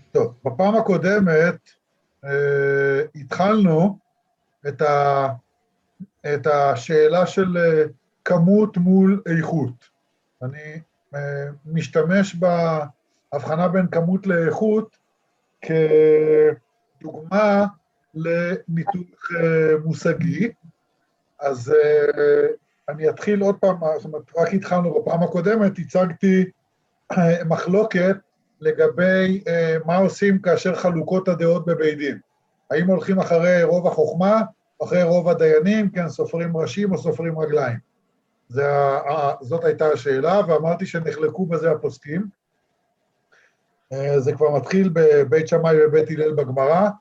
טוב, בפעם הקודמת התחלנו את השאלה של כמות מול איכות. אני משתמש בהבחנה בין כמות לאיכות כדוגמה לניתוח מושגי. אז אני אתחיל עוד פעם, זאת אומרת, רק התחלנו בפעם הקודמת, הצגתי מחלוקת לגבי מה עושים כאשר חלוקות הדעות בבית דין. האם הולכים אחרי רוב החוכמה, אחרי רוב הדיינים, כן, סופרים ראשים או סופרים רגליים. זאת הייתה השאלה, ואמרתי שנחלקו בזה הפוסקים. זה כבר מתחיל בבית שמאי ובית הלל בגמרא.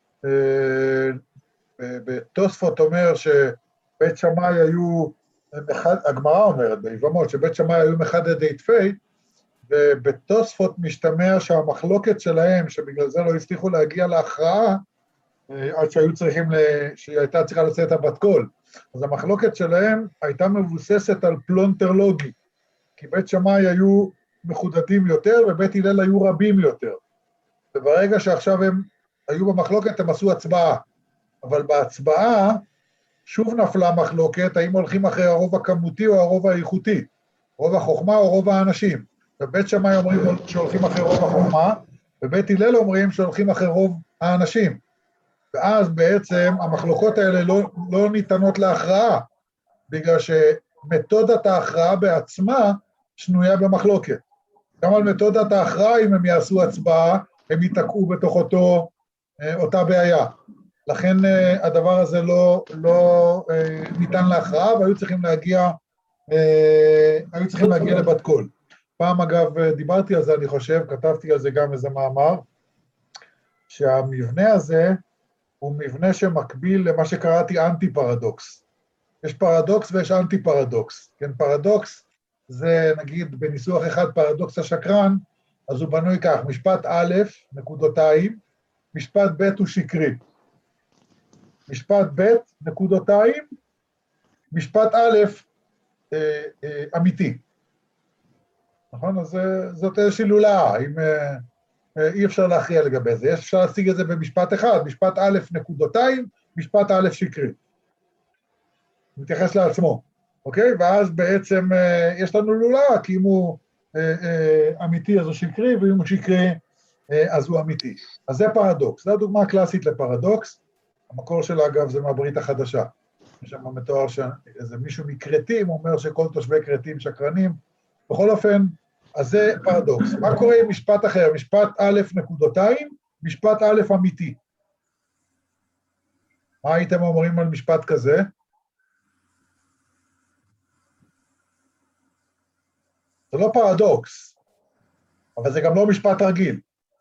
בתוספות אומר שבית שמאי היו, הגמרא אומרת ביבמות, שבית שמאי היו מחדדי תפי, ובתוספות משתמע שהמחלוקת שלהם, שבגלל זה לא הצליחו להגיע להכרעה, עד שהיא הייתה צריכה לצאת הבת קול. אז המחלוקת שלהם הייתה מבוססת על פלונטר לוגי, כי בית שמאי היו מחודדים יותר, ובית הלל היו רבים יותר. וברגע שעכשיו הם היו במחלוקת, הם עשו הצבעה. אבל בהצבעה, שוב נפלה מחלוקת, האם הולכים אחרי הרוב הכמותי או הרוב האיכותי, רוב החוכמה או רוב האנשים. ובית שמאי אומרים שהולכים אחרי רוב החוכמה, ובית הלל אומרים שהולכים אחרי רוב האנשים. ואז בעצם המחלוקות האלה לא ניתנות להכרעה, בגלל שמתודת ההכרעה בעצמה שנויה במחלוקת. גם על מתודת ההכרעה, אם הם יעשו הצבעה, הם ייתקעו בתוך אותה בעיה. לכן הדבר הזה לא ניתן להכרעה, והיו צריכים להגיע לבת קול. פעם אגב דיברתי על זה, אני חושב, כתבתי על זה גם איזה מאמר, שהמבנה הזה הוא מבנה שמקביל למה שקראתי אנטי-פרדוקס. יש פרדוקס ויש אנטי-פרדוקס. כן, פרדוקס זה נגיד בניסוח אחד פרדוקס השקרן, אז הוא בנוי כך, משפט א', נקודותיים, משפט ב' הוא שקרי. משפט ב', נקודותיים, משפט א', אמיתי. נכון? אז זאת איזושהי לולאה, אם אי אפשר להכריע לגבי זה. אפשר להשיג את זה במשפט אחד, משפט א' נקודותיים, משפט א' שקרי. מתייחס לעצמו, אוקיי? ואז בעצם יש לנו לולאה, כי אם הוא אמיתי אז הוא שקרי, ואם הוא שקרי אז הוא אמיתי. אז זה פרדוקס, זו הדוגמה הקלאסית לפרדוקס, המקור שלה אגב זה מהברית החדשה. יש שם מתואר שאיזה מישהו מקרטים אומר שכל תושבי קרטים שקרנים, בכל אופן, אז זה פרדוקס. מה קורה עם משפט אחר? משפט א' נקודותיים, משפט א' אמיתי. מה הייתם אומרים על משפט כזה? זה לא פרדוקס, אבל זה גם לא משפט רגיל.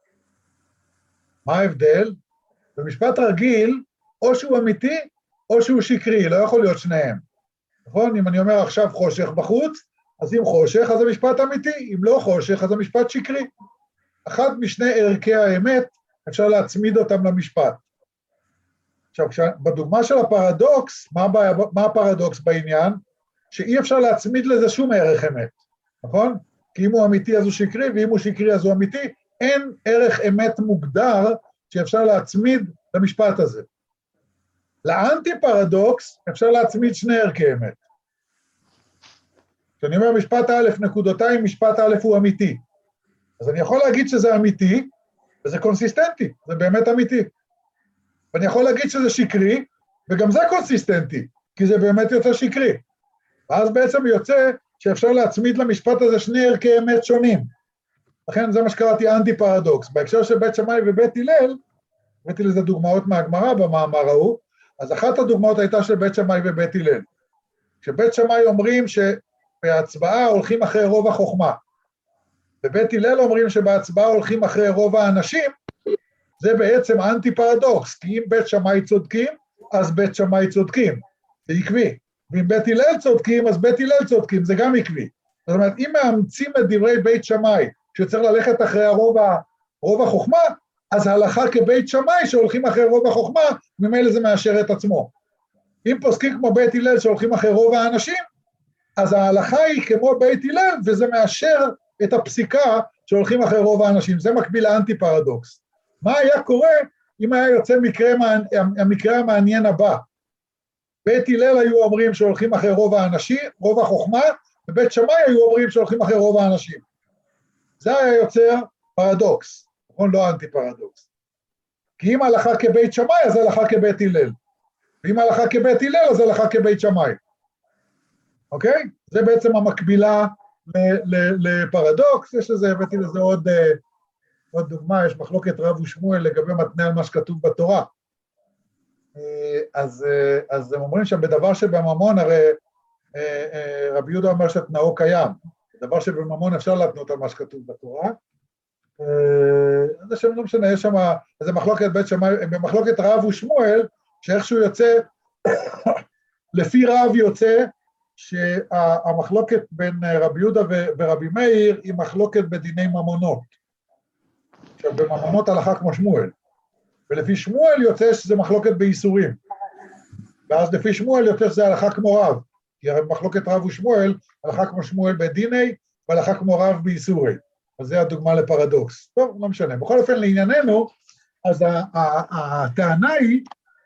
מה ההבדל? במשפט רגיל, או שהוא אמיתי, או שהוא שקרי, לא יכול להיות שניהם. נכון? אם אני אומר עכשיו חושך בחוץ, אז אם חושך, אז המשפט אמיתי, אם לא חושך, אז המשפט שקרי. אחד משני ערכי האמת, אפשר להצמיד אותם למשפט. עכשיו, בדוגמה של הפרדוקס, מה הפרדוקס בעניין? שאי אפשר להצמיד לזה שום ערך אמת, נכון? כי אם הוא אמיתי אז הוא שקרי, ואם הוא שקרי אז הוא אמיתי, אין ערך אמת מוגדר שאפשר להצמיד למשפט הזה. לאנטי פרדוקס אפשר להצמיד שני ערכי אמת. כשאני אומר משפט א' נקודותיים, משפט א' הוא אמיתי. אז אני יכול להגיד שזה אמיתי, וזה קונסיסטנטי, זה באמת אמיתי. ואני יכול להגיד שזה שקרי, וגם זה קונסיסטנטי, כי זה באמת יוצא שקרי. ואז בעצם יוצא שאפשר להצמיד למשפט הזה שני ערכי אמת שונים. לכן זה מה שקראתי אנטי פרדוקס. בהקשר של בית שמאי ובית הלל, הבאתי לזה דוגמאות מהגמרא במאמר ההוא, אז אחת הדוגמאות הייתה של בית שמאי ובית הלל. כשבית שמאי אומרים שבהצבעה הולכים אחרי רוב החוכמה, ובית הלל אומרים שבהצבעה הולכים אחרי רוב האנשים, זה בעצם אנטי פרדוקס, כי אם בית שמאי צודקים, אז בית שמאי צודקים, זה עקבי. ואם בית הלל צודקים, אז בית הלל צודקים, זה גם עקבי. זאת אומרת, אם מאמצים את דברי בית שמאי, שצריך ללכת אחרי רוב החוכמה, אז ההלכה כבית שמאי שהולכים אחרי רוב החוכמה, ממילא זה מאשר את עצמו. אם פוסקים כמו בית הלל שהולכים אחרי רוב האנשים, אז ההלכה היא כמו בית הלל, וזה מאשר את הפסיקה שהולכים אחרי רוב האנשים. זה מקביל לאנטי פרדוקס. מה היה קורה אם היה יוצא המקרה המעניין הבא? בית הלל היו אומרים שהולכים אחרי רוב האנשים, רוב החוכמה, ובית שמאי היו אומרים שהולכים אחרי רוב האנשים. זה היה יוצר פרדוקס, נכון? לא אנטי פרדוקס. כי אם הלכה כבית שמאי, אז הלכה כבית הלל. ואם הלכה כבית הלל, אז הלכה כבית שמאי. אוקיי? זה בעצם המקבילה לפרדוקס. יש לזה, הבאתי לזה עוד דוגמה, יש מחלוקת רב ושמואל לגבי מתנה על מה שכתוב בתורה. אז הם אומרים שם בדבר שבממון, הרי רבי יהודה אומר שתנאו קיים. דבר שבממון אפשר להתנות על מה שכתוב בתורה. זה שם לא משנה, יש שם איזה מחלוקת בית שמאי, במחלוקת רב ושמואל, שאיכשהו יוצא, לפי רב יוצא, שהמחלוקת בין רבי יהודה ורבי מאיר היא מחלוקת בדיני ממונות. עכשיו, בממונות הלכה כמו שמואל. ולפי שמואל יוצא שזה מחלוקת באיסורים. ואז לפי שמואל יוצא שזה הלכה כמו רב. כי מחלוקת רב ושמואל, הלכה כמו שמואל בדיני, והלכה כמו רב באיסורי. אז זה הדוגמה לפרדוקס. טוב, לא משנה. בכל אופן, לענייננו, אז הטענה היא,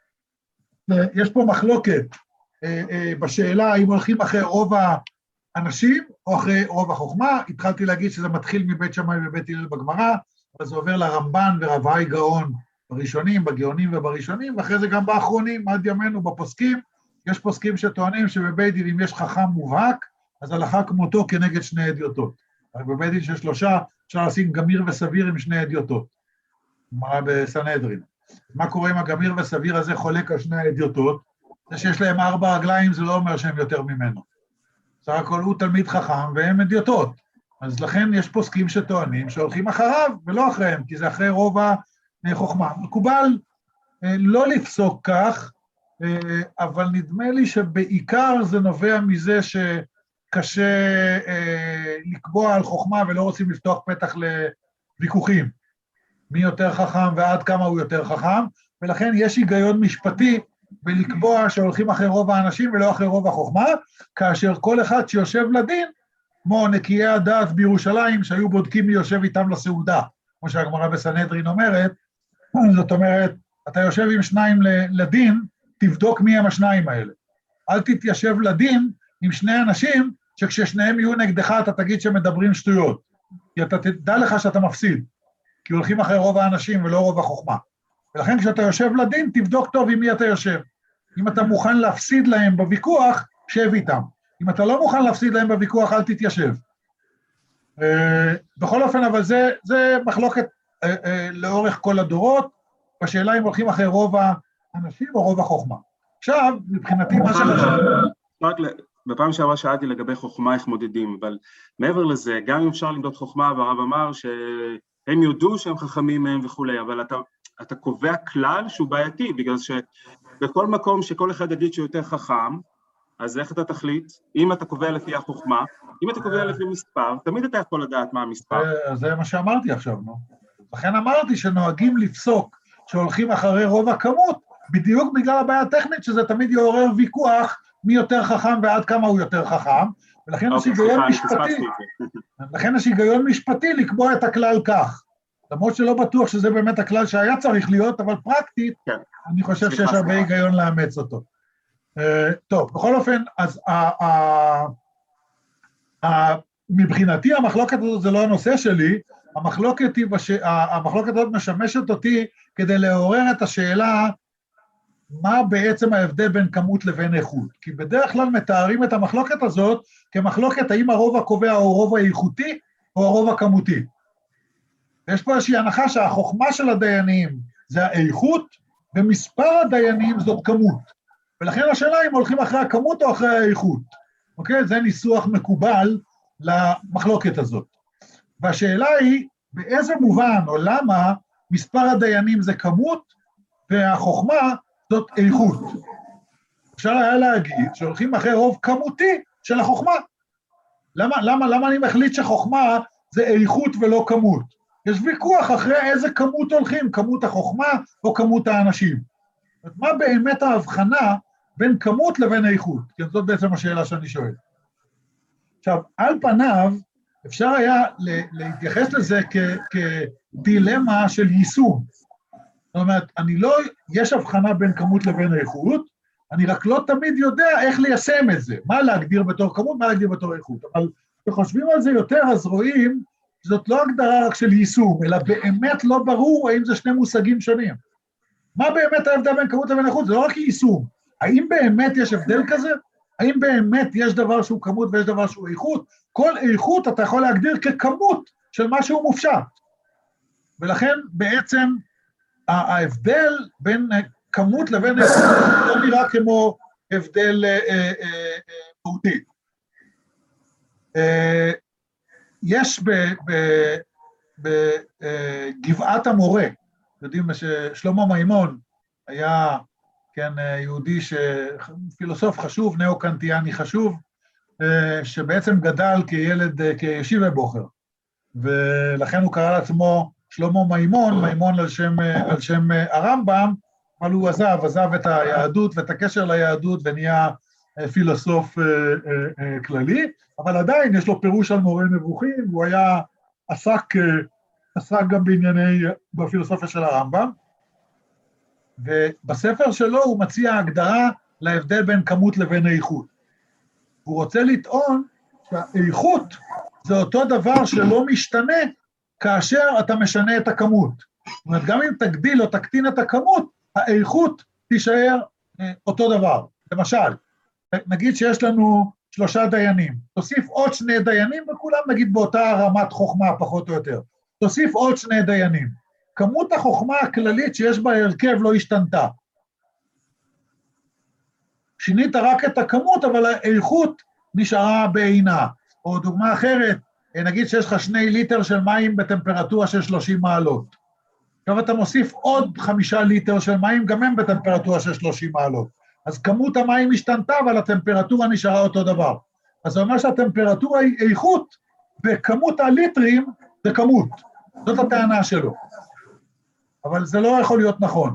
יש פה מחלוקת בשאלה האם הולכים אחרי רוב האנשים, או אחרי רוב החוכמה. התחלתי להגיד שזה מתחיל מבית שמאי ובית הלל בגמרא, אבל זה עובר לרמב"ן ורבי גאון בראשונים, בגאונים ובראשונים, ואחרי זה גם באחרונים, עד ימינו בפוסקים. יש פוסקים שטוענים שבבית דין אם יש חכם מובהק, אז הלכה כמותו כנגד שני אדיוטות. אבל בבית דין של שלושה, אפשר לשים גמיר וסביר עם שני אדיוטות. מה בסנהדרין. מה קורה אם הגמיר וסביר הזה חולק על שני האדיוטות? זה שיש להם 4 רגליים, זה לא אומר שהם יותר ממנו. סך הכל הוא תלמיד חכם והם אדיוטות. אז לכן יש פוסקים שטוענים שהולכים אחריו ולא אחריהם, כי זה אחרי רוב החוכמה. מקובל לא לפסוק כך, אבל נדמה לי שבעיקר זה נובע מזה שקשה לקבוע על חוכמה ולא רוצים לפתוח פתח לוויכוחים. מי יותר חכם ועד כמה הוא יותר חכם, ולכן יש היגיון משפטי בלקבוע שהולכים אחרי רוב האנשים ולא אחרי רוב החוכמה, כאשר כל אחד שיושב לדין, כמו נקיי הדעת בירושלים, שהיו בודקים מי יושב איתם לסעודה, כמו שהגמרא בסנהדרין אומרת, זאת אומרת, אתה יושב עם שניים לדין, תבדוק מי הם השניים האלה. אל תתיישב לדין עם שני אנשים, שכששניהם יהיו נגדך, אתה תגיד שמדברים שטויות. כי אתה תדע לך שאתה מפסיד, כי הולכים אחרי רוב האנשים ולא רוב החוכמה. ולכן כשאתה יושב לדין, תבדוק טוב עם מי אתה יושב. אם אתה מוכן להפסיד להם בוויכוח, שב איתם. אם אתה לא מוכן להפסיד להם בוויכוח, אל תתיישב. בכל אופן, אבל זה מחלוקת לאורך כל הדורות, בשאלה אם הולכים אחרי רוב האנשים או רוב החוכמה. עכשיו, מבחינתי מה שחשוב... בפעם שעברה שאלתי לגבי חוכמה איך מודדים, אבל מעבר לזה, גם אם אפשר למדוד חוכמה, והרב אמר שהם יודו שהם חכמים מהם וכולי, אבל אתה קובע כלל שהוא בעייתי, בגלל שבכל מקום שכל אחד יגיד שהוא יותר חכם, אז איך אתה תחליט? אם אתה קובע לפי החוכמה, אם אתה קובע לפי מספר, תמיד אתה יכול לדעת מה המספר. זה מה שאמרתי עכשיו, נו. לכן אמרתי שנוהגים לפסוק שהולכים אחרי רוב הכמות, בדיוק בגלל הבעיה הטכנית, שזה תמיד יעורר ויכוח מי יותר חכם ועד כמה הוא יותר חכם, ולכן יש היגיון משפטי לקבוע את הכלל כך. למרות שלא בטוח שזה באמת הכלל שהיה צריך להיות, אבל פרקטית, אני חושב שיש הרבה היגיון לאמץ אותו. טוב, בכל אופן, אז מבחינתי המחלוקת הזאת זה לא הנושא שלי, המחלוקת הזאת משמשת אותי כדי לעורר את השאלה, מה בעצם ההבדל בין כמות לבין איכות? כי בדרך כלל מתארים את המחלוקת הזאת כמחלוקת האם הרוב הקובע הוא הרוב האיכותי או הרוב הכמותי. יש פה איזושהי הנחה שהחוכמה של הדיינים זה האיכות, ומספר הדיינים זאת כמות. ולכן השאלה אם הולכים אחרי הכמות או אחרי האיכות. אוקיי? זה ניסוח מקובל למחלוקת הזאת. והשאלה היא, באיזה מובן או למה מספר הדיינים זה כמות, והחוכמה זאת איכות. אפשר היה להגיד שהולכים אחרי רוב כמותי של החוכמה. למה אני מחליט שחוכמה זה איכות ולא כמות? יש ויכוח אחרי איזה כמות הולכים, כמות החוכמה או כמות האנשים. מה באמת ההבחנה בין כמות לבין איכות? כי זאת בעצם השאלה שאני שואל. עכשיו, על פניו, אפשר היה להתייחס לזה כדילמה של יישום. זאת אומרת, יש הבחנה בין כמות לבין איכות, אני רק לא תמיד יודע איך ליישם את זה, מה להגדיר בתור כמות, מה להגדיר בתור איכות, אבל כשחושבים על זה יותר, אז רואים, זאת לא הגדרה רק של יישום, אלא באמת לא ברור האם זה שני מושגים שונים. מה באמת ההבדל בין כמות לבין איכות? זה לא רק יישום. האם באמת יש הבדל כזה? האם באמת יש דבר שהוא כמות ויש דבר שהוא איכות? כל איכות אתה יכול להגדיר ככמות של משהו מופשט. ולכן בעצם ההבדל בין כמות לבין איכות לא נראה כמו הבדל מהותי. יש בגבעת המורה, יודעים ששלמה מימון היה יהודי, פילוסוף חשוב, נאו-קנטיאני חשוב, שבעצם גדל כילד, כישיבה בוחר, ולכן הוא קרא לעצמו שלמה מימון, מימון על שם הרמב"ם, אבל הוא עזב את היהדות ואת הקשר ליהדות ונהיה פילוסוף כללי, אבל עדיין יש לו פירוש על מורה נבוכים, הוא היה עסק גם בפילוסופיה של הרמב"ם, ובספר שלו הוא מציע הגדרה להבדל בין כמות לבין איכות. הוא רוצה לטעון שהאיכות זה אותו דבר שלא משתנה כאשר אתה משנה את הכמות. זאת אומרת, גם אם תגדיל או תקטין את הכמות, האיכות תישאר אותו דבר. למשל, נגיד שיש לנו 3 דיינים, תוסיף עוד 2 דיינים וכולם נגיד באותה רמת חוכמה פחות או יותר. תוסיף עוד 2 דיינים. כמות החוכמה הכללית שיש בהרכב לא השתנתה. שינית רק את הכמות, אבל האיכות נשארה בעינה. או דוגמה אחרת, נגיד שיש לך 2 ליטר של מים בטמפרטורה של 30 מעלות. עכשיו אתה מוסיף עוד 5 ליטר של מים, גם הם בטמפרטורה של 30 מעלות. אז כמות המים השתנתה, אבל הטמפרטורה נשארה אותו דבר. אז זה אומר שהטמפרטורה היא איכות, וכמות הליטרים זה כמות. זאת הטענה שלו. אבל זה לא יכול להיות נכון.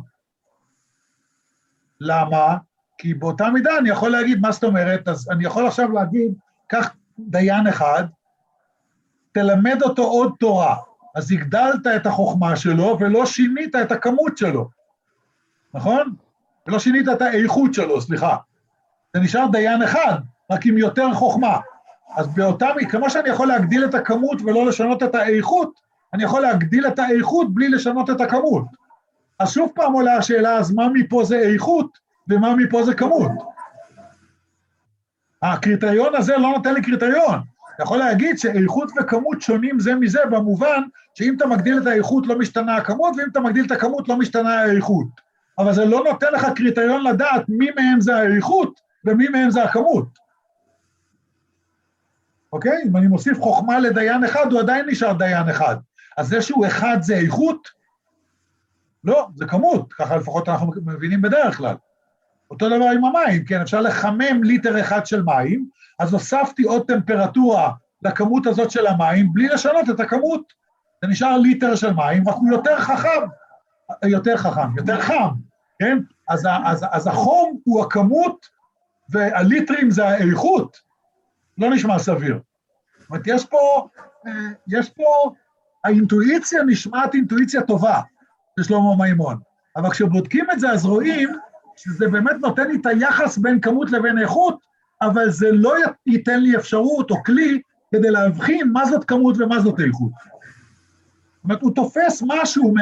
למה? כי באותה מידה אני יכול להגיד, מה זאת אומרת? אז אני יכול עכשיו להגיד, קח דיין אחד, תלמד אותו עוד תורה, אז הגדלת את החוכמה שלו, ולא שינית את הכמות שלו. נכון? ולא שינית את האיכות שלו, סליחה. זה נשאר דיין אחד, רק עם יותר חוכמה. אז כמו שאני יכול להגדיל את הכמות ולא לשנות את האיכות, אני יכול להגדיל את האיכות בלי לשנות את הכמות. אז שוב פעם עולה השאלה, אז מה מפה זה איכות, ומה מפה זה כמות? הקריטריון הזה לא נותן לי קריטריון. אתה יכול להגיד שאיכות וכמות שונים זה מזה, במובן שאם אתה מגדיל את האיכות לא משתנה הכמות, ואם אתה מגדיל את הכמות לא משתנה האיכות. אבל זה לא נותן לך קריטריון לדעת מי מהם זה האיכות, ומי מהם זה הכמות. אוקיי? אם אני מוסיף חוכמה לדיין אחד, הוא עדיין נשאר דיין אחד. אז זה שהוא אחד זה איכות? לא, זה כמות, ככה לפחות אנחנו מבינים בדרך כלל. אותו דבר עם המים, כן, אפשר לחמם ליטר אחד של מים, אז הוספתי עוד טמפרטורה לכמות הזאת של המים, בלי לשנות את הכמות. זה נשאר ליטר של מים, רק הוא יותר חם, כן? אז החום הוא הכמות, והליטרים זה האיכות. לא נשמע סביר. זאת אומרת, יש פה, האינטואיציה נשמעת אינטואיציה טובה, של שלמה מימון. אבל כשבודקים את זה, אז רואים שזה באמת נותן לי את היחס בין כמות לבין איכות, אבל זה לא ייתן לי אפשרות או כלי כדי להבחין מה זאת כמות ומה זאת איכות. זאת אומרת, הוא תופס משהו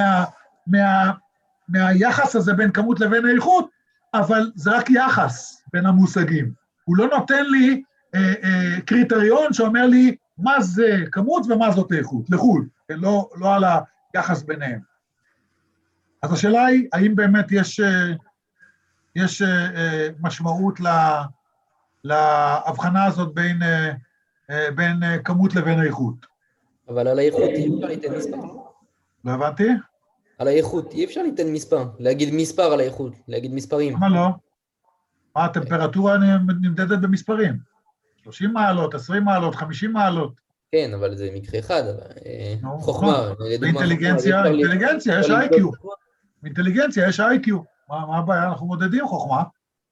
מהיחס הזה בין כמות לבין איכות, אבל זה רק יחס בין המושגים. הוא לא נותן לי קריטריון שאומר לי מה זה כמות ומה זאת איכות, לחוד, לא על היחס ביניהם. אז השאלה היא, האם באמת יש משמעות להבחנה הזאת בין כמות לבין איכות? אבל על האיכות אי אפשר ליתן מספר. לא הבנתי? על האיכות אי אפשר ליתן מספר, להגיד מספר על האיכות, להגיד מספרים. למה לא? מה, הטמפרטורה נמדדת במספרים? 30 מעלות, 20 מעלות, 50 מעלות. כן, אבל זה מקרה אחד, חוכמה. באינטליגנציה, יש IQ. באינטליגנציה יש IQ. מה הבעיה? אנחנו מודדים חוכמה.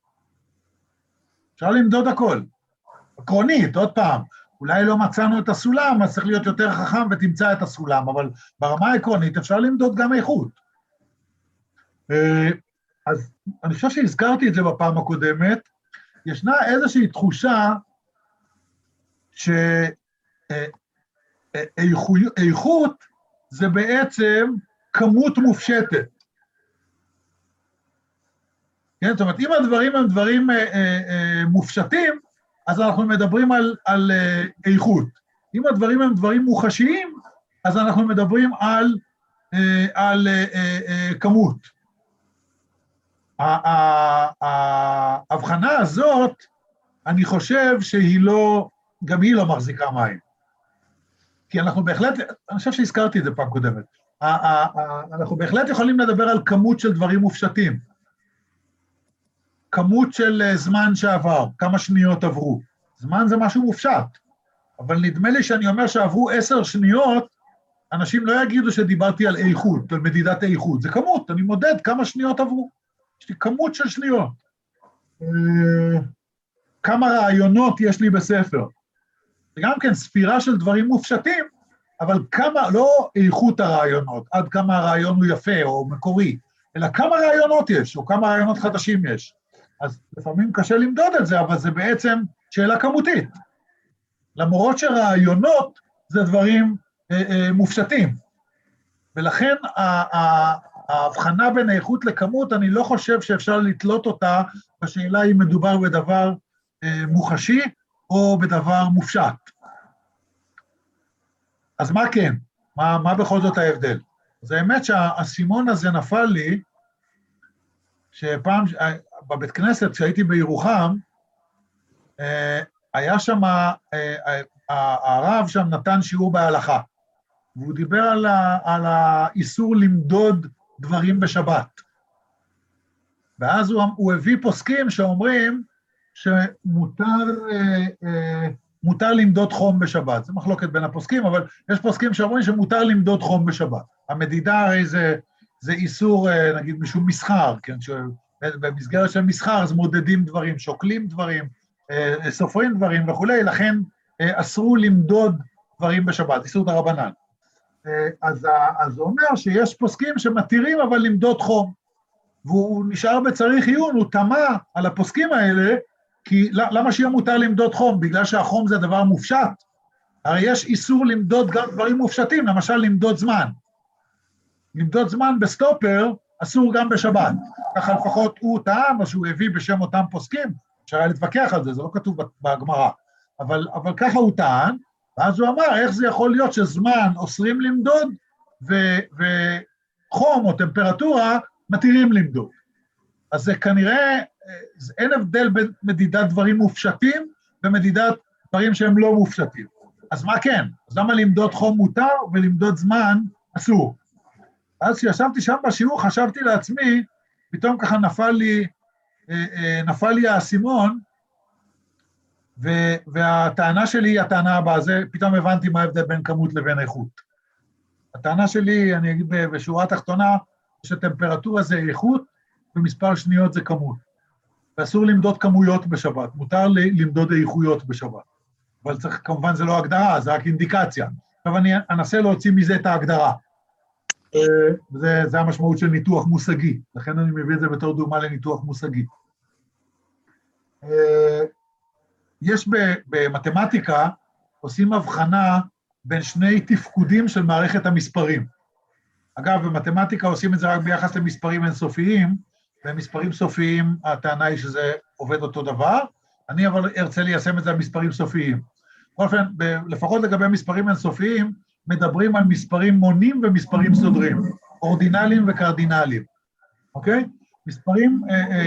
אפשר למדוד הכל. עקרונית, עוד פעם, אולי לא מצאנו את הסולם, אז צריך להיות יותר חכם ותמצא את הסולם, אבל ברמה העקרונית אפשר למדוד גם איכות. אז אני חושב שהזכרתי את זה בפעם הקודמת, ישנה איזושהי תחושה שאיכות זה בעצם כמות מופשטת. כן? זאת אומרת, אם הדברים הם דברים מופשטים, אז אנחנו מדברים על איכות. אם הדברים הם דברים מוחשיים, אז אנחנו מדברים על כמות. ההבחנה הזאת, אני חושב שהיא לא, גם היא לא מחזיקה מים. כי אנחנו בהחלט, אני חושב שהזכרתי את זה פעם קודמת, אנחנו בהחלט יכולים לדבר על כמות של דברים מופשטים. כמות של זמן שעבר, כמה שניות עברו. זמן זה משהו מופשט, אבל נדמה לי שאני אומר שעברו 10 שניות, אנשים לא יגידו שדיברתי על איכות, על מדידת איכות. זה כמות, אני מודד כמה שניות עברו. יש לי כמות של שניות. כמה רעיונות יש לי בספר. זה גם כן ספירה של דברים מופשטים, אבל כמה, לא איכות הרעיונות, עד כמה הרעיון הוא יפה או מקורי, אלא כמה רעיונות יש, או כמה רעיונות חדשים יש. אז לפעמים קשה למדוד את זה, אבל זה בעצם שאלה כמותית. למרות שרעיונות זה דברים מופשטים. ולכן ההבחנה בין איכות לכמות, אני לא חושב שאפשר לתלות אותה בשאלה אם מדובר בדבר מוחשי או בדבר מופשט. אז מה כן? מה בכל זאת ההבדל? אז האמת שהאסימון הזה נפל לי, שפעם בבית כנסת, כשהייתי בירוחם, היה שם, הרב שם נתן שיעור בהלכה, והוא דיבר על האיסור למדוד דברים בשבת. ואז הוא הביא פוסקים שאומרים מותר למדוד חום בשבת. זה מחלוקת בין הפוסקים, אבל יש פוסקים שאומרים שמותר למדוד חום בשבת. המדידה הרי זה איסור, נגיד, משום מסחר, כן? במסגרת של מסחר אז מודדים דברים, שוקלים דברים, סופרים דברים וכולי, לכן אסרו למדוד דברים בשבת, איסור דרבנן. אז הוא אומר שיש פוסקים שמתירים אבל למדוד חום, והוא נשאר בצריך עיון, הוא תמה על הפוסקים האלה, כי למה שיהיה מותר למדוד חום? בגלל שהחום זה דבר מופשט. הרי יש איסור למדוד גם דברים מופשטים, למשל למדוד זמן. למדוד זמן בסטופר אסור גם בשבת. ככה לפחות הוא טעם, אז שהוא הביא בשם אותם פוסקים, אפשר להתווכח על זה, זה לא כתוב בגמרא. אבל ככה הוא טען, ואז הוא אמר, איך זה יכול להיות שזמן אוסרים למדוד, וחום או טמפרטורה מתירים למדוד. אז זה כנראה, אין הבדל בין מדידת דברים מופשטים, ומדידת דברים שהם לא מופשטים. אז מה כן? אז למה למדוד חום מותר, ולמדוד זמן אסור? אז כשישבתי שם בשיעור, חשבתי לעצמי, פתאום ככה נפל לי האסימון, והטענה שלי היא הטענה הבאה, זה פתאום הבנתי מה ההבדל בין כמות לבין איכות. הטענה שלי, אני אגיד בשורה התחתונה, שטמפרטורה זה איכות, ומספר שניות זה כמות. ואסור למדוד כמויות בשבת, מותר למדוד איכויות בשבת. אבל צריך, כמובן זה לא הגדרה, זה רק אינדיקציה. עכשיו אני אנסה להוציא מזה את ההגדרה. זה המשמעות של ניתוח מושגי, לכן אני מביא את זה בתור דוגמה לניתוח מושגי. יש במתמטיקה, עושים הבחנה בין שני תפקודים של מערכת המספרים. אגב, במתמטיקה עושים את זה רק ביחס למספרים אינסופיים, ומספרים סופיים, הטענה היא שזה עובד אותו דבר, אני אבל ארצה ליישם את זה על מספרים סופיים. בכל אופן, לפחות לגבי מספרים אינסופיים, מדברים על מספרים מונים ומספרים סודרים, אורדינליים וקרדינליים, אוקיי? מספרים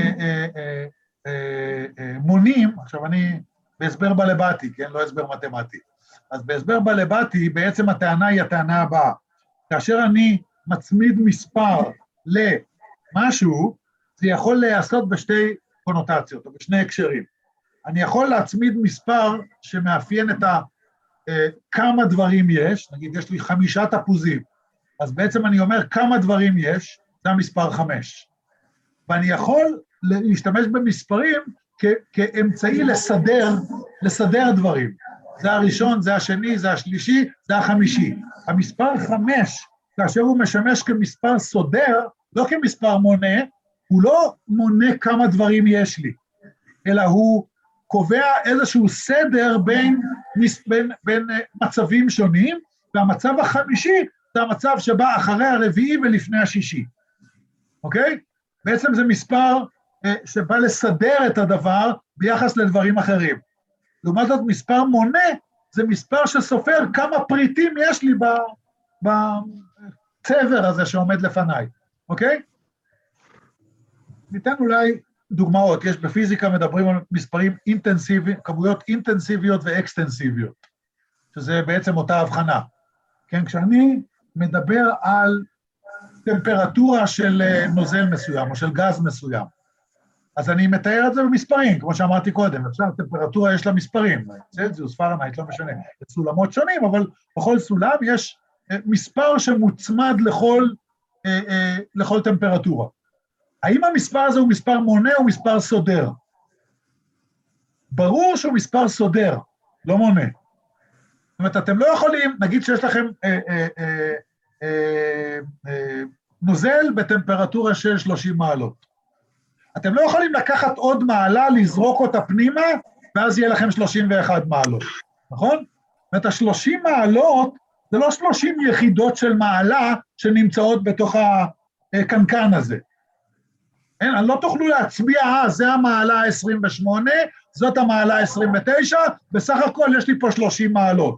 מונים, עכשיו אני בהסבר בלבטי, כן? לא הסבר מתמטי. אז בהסבר בלבטי, בעצם הטענה היא הטענה הבאה. כאשר אני מצמיד מספר למשהו, זה יכול להיעשות בשתי קונוטציות, או בשני הקשרים. אני יכול להצמיד מספר שמאפיין את כמה דברים יש, נגיד יש לי 5 תפוזים, אז בעצם אני אומר כמה דברים יש, זה המספר 5. ואני יכול להשתמש במספרים כאמצעי לסדר דברים. זה הראשון, זה השני, זה השלישי, זה החמישי. המספר 5, כאשר הוא משמש כמספר סודר, לא כמספר מונה, הוא לא מונה כמה דברים יש לי, אלא הוא קובע איזשהו סדר בין מצבים שונים, והמצב החמישי זה המצב שבא אחרי הרביעי ולפני השישי. אוקיי? בעצם זה מספר שבא לסדר את הדבר ביחס לדברים אחרים. לעומת זאת, מספר מונה זה מספר שסופר כמה פריטים יש לי בצבר הזה שעומד לפניי. אוקיי? ניתן אולי דוגמאות. יש בפיזיקה מדברים על מספרים אינטנסיביים, כמויות אינטנסיביות ואקסטנסיביות, שזה בעצם אותה הבחנה. כן, כשאני מדבר על טמפרטורה של נוזל מסוים או של גז מסוים, אז אני מתאר את זה במספרים, כמו שאמרתי קודם. עכשיו, טמפרטורה יש לה מספרים, צלזיוס, פרנהייט, לא משנה, סולמות שונים, אבל בכל סולם יש מספר שמוצמד לכל טמפרטורה. האם המספר הזה הוא מספר מונה או מספר סודר? ברור שהוא מספר סודר, לא מונה. זאת אומרת, אתם לא יכולים, נגיד שיש לכם נוזל בטמפרטורה של 30 מעלות. אתם לא יכולים לקחת עוד מעלה, לזרוק אותה פנימה, ואז יהיה לכם 31 מעלות, נכון? זאת אומרת, ה-30 מעלות זה לא 30 יחידות של מעלה שנמצאות בתוך הקנקן הזה. אני לא תוכלו להצביע, זה המעלה 28, זאת המעלה 29, בסך הכל יש לי פה 30 מעלות.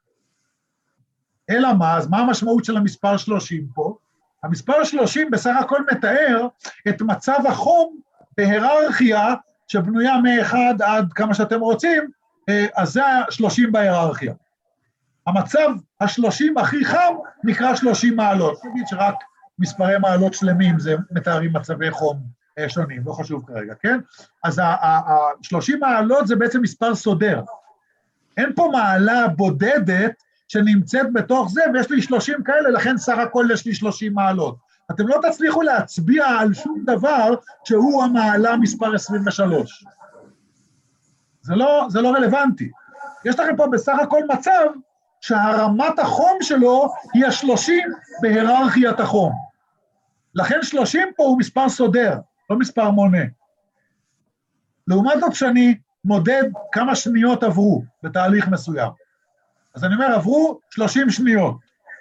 אלא מה? אז מה המשמעות של המספר 30 פה? המספר 30 בסך הכל מתאר את מצב החום בהיררכיה שבנויה מ-1 עד כמה שאתם רוצים, אז זה 30 בהיררכיה. המצב ה-30 הכי חם נקרא 30 מעלות. נגיד שרק מספרי מעלות שלמים זה מתארים מצבי חום שונים, לא חשוב כרגע, כן? אז ה-30 מעלות זה בעצם מספר סודר. אין פה מעלה בודדת שנמצאת בתוך זה, ויש לי 30 כאלה, לכן סך הכל יש לי 30 מעלות. אתם לא תצליחו להצביע על שום דבר שהוא המעלה מספר 23. זה לא רלוונטי. יש לכם פה בסך הכל מצב שהרמת החום שלו היא ה-30 בהיררכיית החום. לכן 30 פה הוא מספר סודר, לא מספר מונה. לעומת זאת שאני מודד כמה שניות עברו בתהליך מסוים. אז אני אומר, עברו 30 שניות.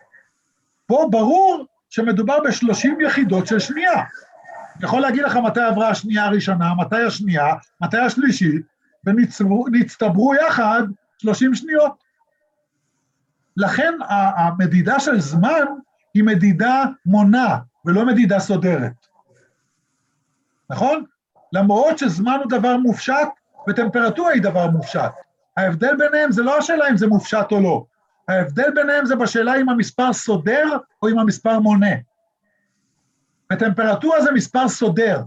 פה ברור שמדובר ב-30 יחידות של שנייה. אני יכול להגיד לך מתי עברה השנייה הראשונה, מתי השנייה, מתי השלישית, ונצטברו יחד 30 שניות. לכן המדידה של זמן היא מדידה מונה, ולא מדידה סודרת. נכון? למרות שזמן הוא דבר מופשט, וטמפרטורה היא דבר מופשט. ההבדל ביניהם זה לא השאלה אם זה מופשט או לא. ההבדל ביניהם זה בשאלה אם המספר סודר או אם המספר מונה. בטמפרטורה זה מספר סודר.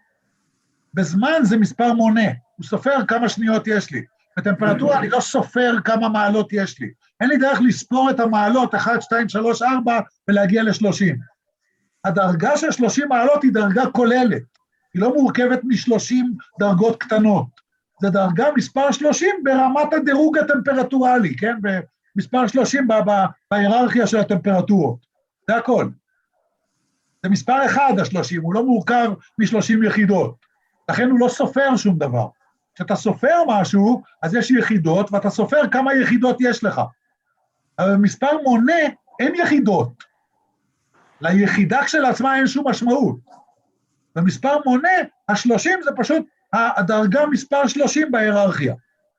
בזמן זה מספר מונה. הוא סופר כמה שניות יש לי. בטמפרטורה אני לא סופר כמה מעלות יש לי. אין לי דרך לספור את המעלות 1, 2, 3, 4 ולהגיע ל-30. הדרגה של 30 מעלות היא דרגה כוללת. היא לא מורכבת מ-30 דרגות קטנות. זה דרגה מספר 30 ברמת הדירוג הטמפרטורלי, כן? במספר 30 בהיררכיה של הטמפרטורות. זה הכל. זה מספר 1 ה-30, הוא לא מורכב מ-30 יחידות. לכן הוא לא סופר שום דבר. כשאתה סופר משהו, אז יש יחידות, ואתה סופר כמה יחידות יש לך. אבל במספר מונה אין יחידות. ליחידה כשלעצמה אין שום משמעות. במספר מונה, ה-30 זה פשוט הדרגה מספר 30 בהיררכיה.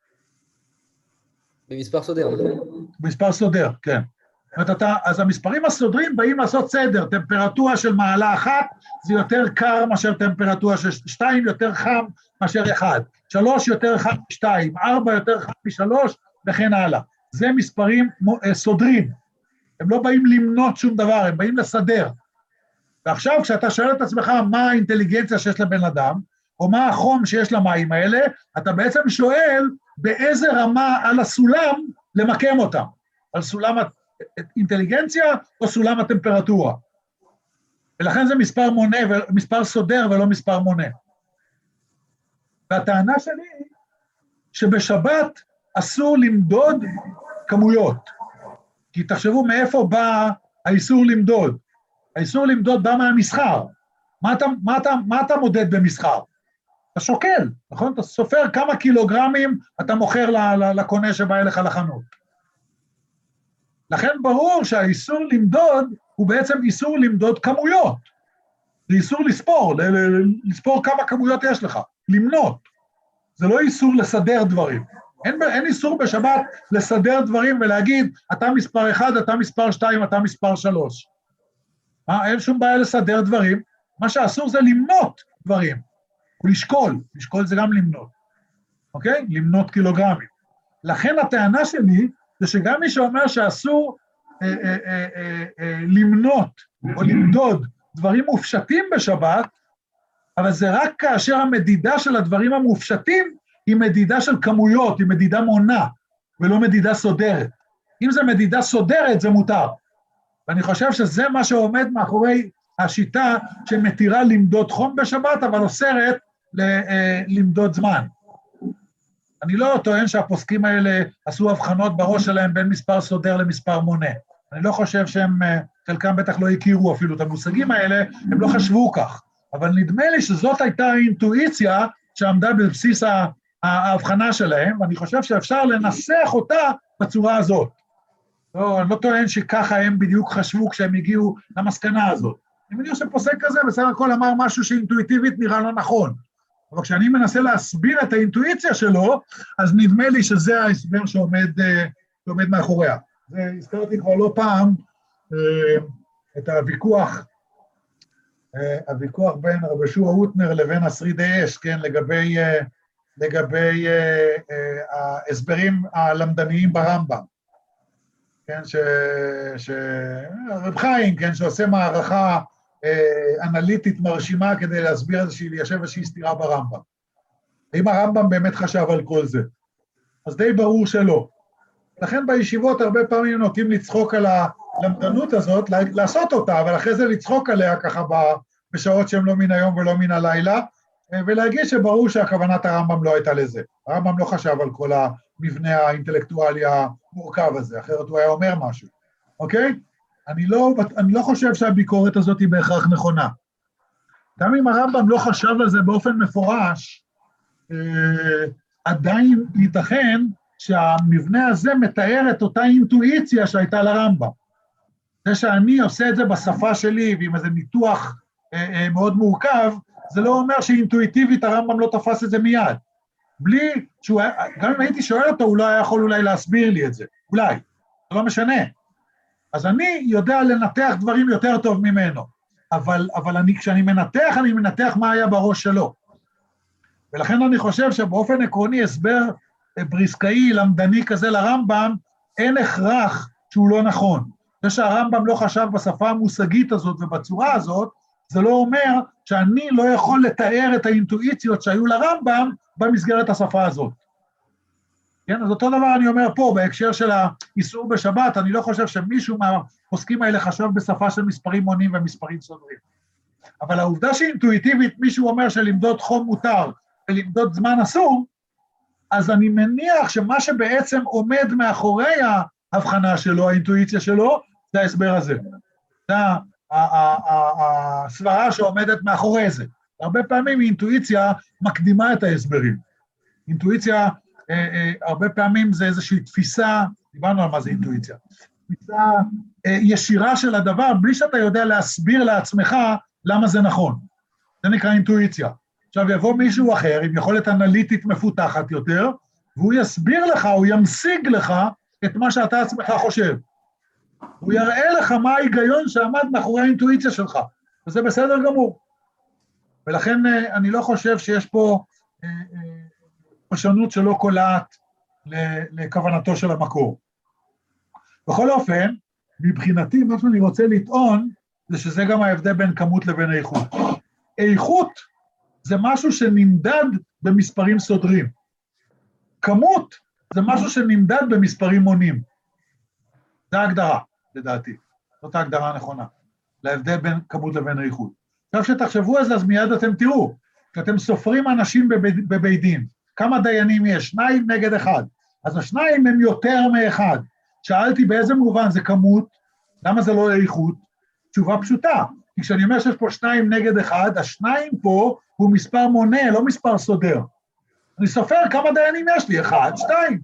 במספר סודר. במספר סודר, כן. אז המספרים הסודרים באים לעשות סדר, טמפרטורה של מעלה 1 זה יותר קר מאשר טמפרטורה של 2, יותר חם מאשר 1, 3 יותר חם מ-2, 4 יותר חם מ-3 וכן הלאה. זה מספרים סודרים, הם לא באים למנות שום דבר, הם באים לסדר. ועכשיו כשאתה שואל את עצמך מה האינטליגנציה שיש לבן אדם, או מה החום שיש למים האלה, אתה בעצם שואל באיזה רמה על הסולם למקם אותם, על סולם האינטליגנציה או סולם הטמפרטורה. ולכן זה מספר מונה, מספר סודר ולא מספר מונה. והטענה שלי שבשבת אסור למדוד כמויות, כי תחשבו מאיפה בא האיסור למדוד. האיסור למדוד בא מהמסחר, מה אתה מודד במסחר? אתה שוקל, נכון? אתה סופר כמה קילוגרמים אתה מוכר לקונה שבא אליך לחנות. לכן ברור שהאיסור למדוד הוא בעצם איסור למדוד כמויות. זה איסור לספור, לספור כמה כמויות יש לך, למנות. זה לא איסור לסדר דברים. אין איסור בשבת לסדר דברים ולהגיד, אתה מספר 1, אתה מספר 2, אתה מספר 3. אין שום בעיה לסדר דברים, מה שאסור זה למנות דברים, או לשקול, לשקול זה גם למנות, אוקיי? למנות קילוגרמים. לכן הטענה שלי, זה שגם מי שאומר שאסור למנות או למדוד דברים מופשטים בשבת, אבל זה רק כאשר המדידה של הדברים המופשטים היא מדידה של כמויות, היא מדידה מונה, ולא מדידה סודרת. אם זה מדידה סודרת, זה מותר. ואני חושב שזה מה שעומד מאחורי השיטה שמתירה למדוד חום בשבת, אבל אוסרת למדוד זמן. אני לא טוען שהפוסקים האלה עשו הבחנות בראש שלהם בין מספר סודר למספר מונה. אני לא חושב שהם, חלקם בטח לא הכירו אפילו את המושגים האלה, הם לא חשבו כך. אבל נדמה לי שזאת הייתה האינטואיציה שעמדה בבסיס ההבחנה שלהם, ואני חושב שאפשר לנסח אותה בצורה הזאת. לא, אני לא טוען שככה הם בדיוק חשבו כשהם הגיעו למסקנה הזאת. אני מניח שפוסק כזה בסך הכל אמר משהו שאינטואיטיבית נראה לא נכון. אבל כשאני מנסה להסביר את האינטואיציה שלו, אז נדמה לי שזה ההסבר שעומד מאחוריה. הזכרתי כבר לא פעם את הוויכוח בין רבי יהושע הוטנר לבין השרידי אש, כן, לגבי ההסברים הלמדניים ברמב"ם. כן, רב חיים, כן, שעושה מערכה אנליטית מרשימה כדי להסביר ליישב איזושהי סתירה ברמב"ם. האם הרמב"ם באמת חשב על כל זה? אז די ברור שלא. לכן בישיבות הרבה פעמים נוטים לצחוק על הלמדנות הזאת, לעשות אותה, אבל אחרי זה לצחוק עליה ככה בשעות שהן לא מן היום ולא מן הלילה, ולהגיד שברור שהכוונת הרמב"ם לא הייתה לזה. הרמב"ם לא חשב על כל המבנה האינטלקטואלי המורכב הזה, אחרת הוא היה אומר משהו. אוקיי? אני לא חושב שהביקורת הזאת היא בהכרח נכונה. גם אם הרמב"ם לא חשב על זה באופן מפורש, עדיין ייתכן שהמבנה הזה מתאר את אותה אינטואיציה שהייתה לרמב"ם. זה שאני עושה את זה בשפה שלי, ועם איזה ניתוח מאוד מורכב, זה לא אומר שאינטואיטיבית הרמב"ם לא תפס את זה מיד. בלי, גם אם הייתי שואל אותו, הוא לא היה יכול אולי להסביר לי את זה. אולי, זה לא משנה. אז אני יודע לנתח דברים יותר טוב ממנו. אבל כשאני מנתח מה היה בראש שלו. ולכן אני חושב שבאופן עקרוני הסבר בריסקאי, למדני כזה לרמב"ם, אין הכרח שהוא לא נכון. זה שהרמב"ם לא חשב בשפה המושגית הזאת ובצורה הזאת, זה לא אומר שאני לא יכול לתאר את האינטואיציות שהיו לרמב"ם במסגרת השפה הזאת. כן, אז אותו דבר אני אומר פה, בהקשר של האיסור בשבת, אני לא חושב שמישהו מהפוסקים האלה חשב בשפה של מספרים מונים ומספרים סודרים. אבל העובדה שאינטואיטיבית מישהו אומר שלמדוד חום מותר ולמדוד זמן אסור, אז אני מניח שמה שבעצם עומד מאחורי ההבחנה שלו, האינטואיציה שלו, זה ההסבר הזה. זה הסברה שעומדת מאחורי זה. הרבה פעמים אינטואיציה מקדימה את ההסברים. אינטואיציה, הרבה פעמים זה איזושהי תפיסה, דיברנו על מה זה אינטואיציה, תפיסה ישירה של הדבר, בלי שאתה יודע להסביר לעצמך למה זה נכון. זה נקרא אינטואיציה. עכשיו יבוא מישהו אחר עם יכולת אנליטית מפותחת יותר, והוא יסביר לך, הוא ימשיג לך את מה שאתה עצמך חושב. הוא יראה לך מה ההיגיון שעמד מאחורי האינטואיציה שלך, וזה בסדר גמור. ולכן אני לא חושב שיש פה פרשנות שלא קולעת לכוונתו של המקור. בכל אופן, מבחינתי, מה שאני רוצה לטעון, זה שזה גם ההבדל בין כמות לבין איכות. איכות זה משהו שנמדד במספרים סודרים. כמות זה משהו שנמדד במספרים מונים. זה ההגדרה, לדעתי. זאת ההגדרה הנכונה. להבדל בין כמות לבין איכות. עכשיו שתחשבו על זה, אז מיד אתם תראו, שאתם סופרים אנשים בבית דין. כמה דיינים יש? 2 נגד 1. אז השניים הם יותר מאחד. שאלתי באיזה מובן זה כמות, למה זה לא איכות? תשובה פשוטה. כי כשאני אומר שיש פה 2 נגד 1, השניים פה הוא מספר מונה, לא מספר סודר. אני סופר כמה דיינים יש לי, 1, 2.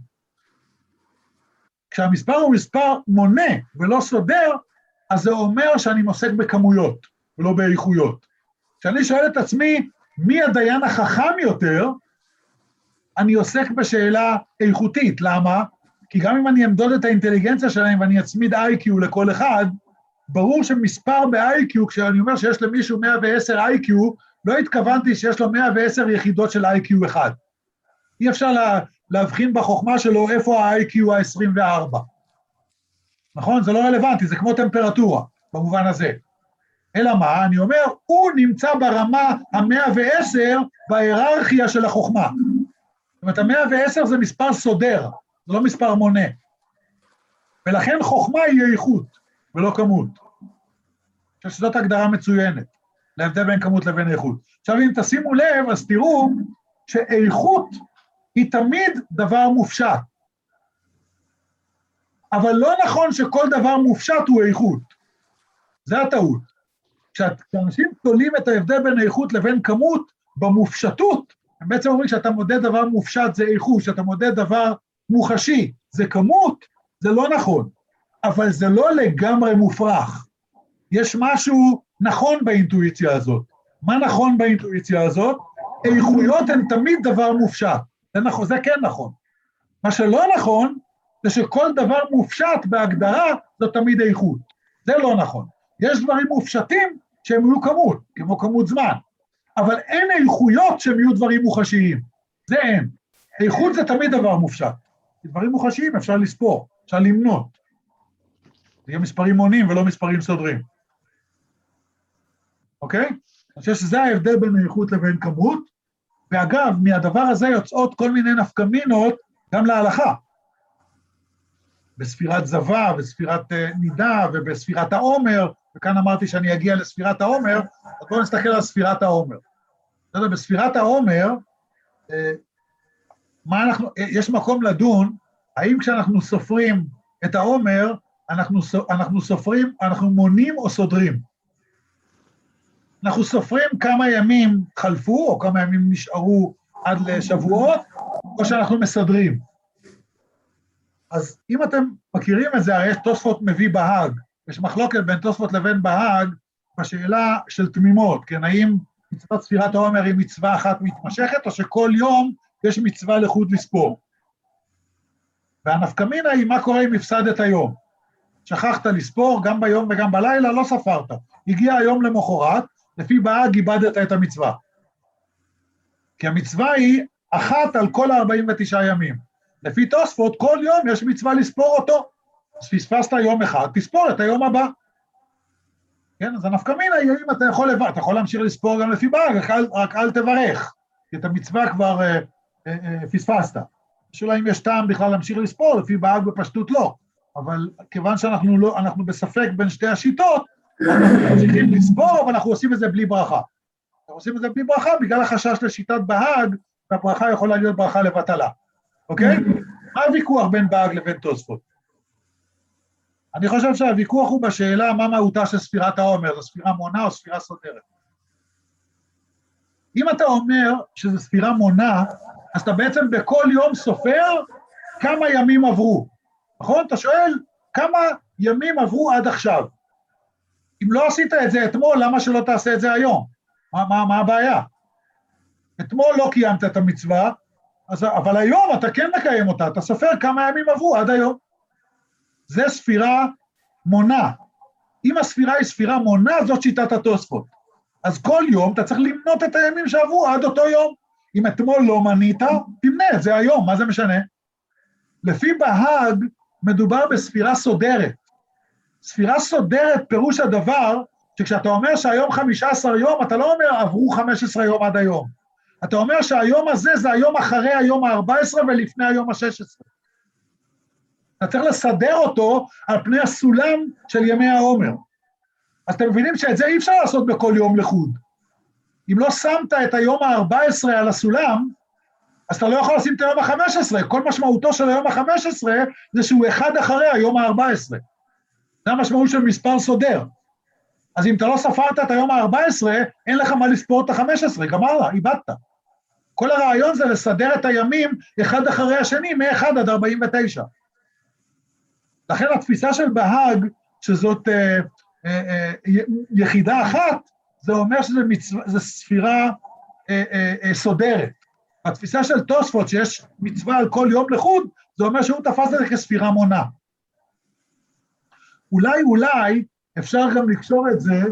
כשהמספר הוא מספר מונה ולא סודר, אז זה אומר שאני עוסק בכמויות ולא באיכויות. כשאני שואל את עצמי, מי הדיין החכם יותר, אני עוסק בשאלה איכותית. למה? כי גם אם אני אמדוד את האינטליגנציה שלהם ואני אצמיד IQ לכל אחד, ברור שמספר ב-IQ, כשאני אומר שיש למישהו 110 IQ, לא התכוונתי שיש לו 110 יחידות של IQ אחד. אי אפשר להבחין בחוכמה שלו איפה ה-IQ ה-24. נכון? זה לא רלוונטי, זה כמו טמפרטורה, במובן הזה. אלא מה? אני אומר, הוא נמצא ברמה ה-110 בהיררכיה של החוכמה. זאת אומרת, ה-110 זה מספר סודר, זה לא מספר מונה. ולכן חוכמה היא איכות, ולא כמות. אני חושב שזאת הגדרה מצוינת, להבדל בין כמות לבין איכות. עכשיו, אם תשימו לב, אז תראו שאיכות היא תמיד דבר מופשט. אבל לא נכון שכל דבר מופשט הוא איכות. זה הטעות. כשאנשים תולים את ההבדל בין איכות לבין כמות, במופשטות, הם בעצם אומרים שאתה מודד דבר מופשט זה איכות, שאתה מודד דבר מוחשי, זה כמות, זה לא נכון. אבל זה לא לגמרי מופרך. יש משהו נכון באינטואיציה הזאת. מה נכון באינטואיציה הזאת? איכויות הן תמיד דבר מופשט. זה נכון, זה כן נכון. מה שלא נכון, זה שכל דבר מופשט בהגדרה, זו תמיד איכות. זה לא נכון. יש דברים מופשטים שהם יהיו כמות, כמו כמות זמן. אבל אין איכויות שהם יהיו דברים מוחשיים. זה אין. איכות זה תמיד דבר מופשט. דברים מוחשיים אפשר לספור, אפשר למנות. זה יהיה מספרים מונים ולא מספרים סודרים. אוקיי? אני חושב שזה ההבדל בין איכות לבין כמות, ואגב, מהדבר הזה יוצאות כל מיני נפקמינות גם להלכה. בספירת זווה, בספירת נידה ובספירת העומר, וכאן אמרתי שאני אגיע לספירת העומר, אז בואו נסתכל על ספירת העומר. בספירת העומר, יש מקום לדון, האם כשאנחנו סופרים את העומר, אנחנו סופרים, אנחנו מונים או סודרים? אנחנו סופרים כמה ימים חלפו, או כמה ימים נשארו עד לשבועות, או שאנחנו מסדרים. אז אם אתם מכירים את זה, הרי תוספות מביא בהאג, יש מחלוקת בין תוספות לבין בהאג, בשאלה של תמימות, כן, האם מצוות ספירת העומר היא מצווה אחת מתמשכת, או שכל יום יש מצווה לחוד לספור. והנפקמינה היא מה קורה אם הפסדת היום. שכחת לספור, גם ביום וגם בלילה, לא ספרת. הגיע היום למחרת, לפי בהאג איבדת את המצווה. כי המצווה היא אחת על כל 49 ימים. לפי תוספות, כל יום יש מצווה לספור אותו. אז פספסת יום אחד, תספור את היום הבא. כן, אז הנפקמינה היא אם אתה יכול להמשיך לספור גם לפי בהאג, רק אל תברך, כי את המצווה כבר פספסת. שאלה אם יש טעם בכלל להמשיך לספור, לפי בהאג בפשטות לא. אבל כיוון שאנחנו בספק בין שתי השיטות, אנחנו ממשיכים לספור, אבל אנחנו עושים את זה בלי ברכה. אנחנו עושים את זה בלי ברכה בגלל החשש לשיטת בהאג, והברכה יכולה להיות ברכה לבטלה. אוקיי? מה הוויכוח בין בהאג לבין תוספות? אני חושב שהוויכוח הוא בשאלה מה מהותה של ספירת העומר, זו ספירה מונה או ספירה סודרת. אם אתה אומר שזו ספירה מונה, אז אתה בעצם בכל יום סופר כמה ימים עברו. נכון? אתה שואל כמה ימים עברו עד עכשיו. אם לא עשית את זה אתמול, למה שלא תעשה את זה היום? מה הבעיה? אתמול לא קיימת את המצווה, אבל היום אתה כן מקיים אותה, אתה סופר כמה ימים עברו עד היום. זה ספירה מונה. אם הספירה היא ספירה מונה, זאת שיטת התוספות. אז כל יום אתה צריך למנות את הימים שעברו עד אותו יום. אם אתמול לא מנית, תמנה את זה היום, מה זה משנה? לפי בהאג מדובר בספירה סודרת. ספירה סודרת פירוש הדבר, שכשאתה אומר שהיום 15 יום, אתה לא אומר עברו 15 יום עד היום. אתה אומר שהיום הזה זה היום אחרי היום ה-14 ולפני היום ה-16. אתה צריך לסדר אותו על פני הסולם של ימי העומר. אז אתם מבינים שאת זה אי אפשר לעשות בכל יום לחוד. אם לא שמת את היום ה-14 על הסולם, אז אתה לא יכול לשים את היום ה-15. כל משמעותו של היום ה-15 זה שהוא אחד אחרי היום ה-14. זה המשמעות של מספר סודר. אז אם אתה לא ספרת את היום ה-14, אין לך מה לספור את ה-15, גמר לה, איבדת. כל הרעיון זה לסדר את הימים אחד אחרי השני, מ-1 עד 49. לכן התפיסה של בהאג, שזאת יחידה אחת, זה אומר שזה ספירה סודרת. התפיסה של תוספות, שיש מצווה על כל יום לחוד, זה אומר שהוא תפס את זה כספירה מונה. אולי אפשר גם לקשור את זה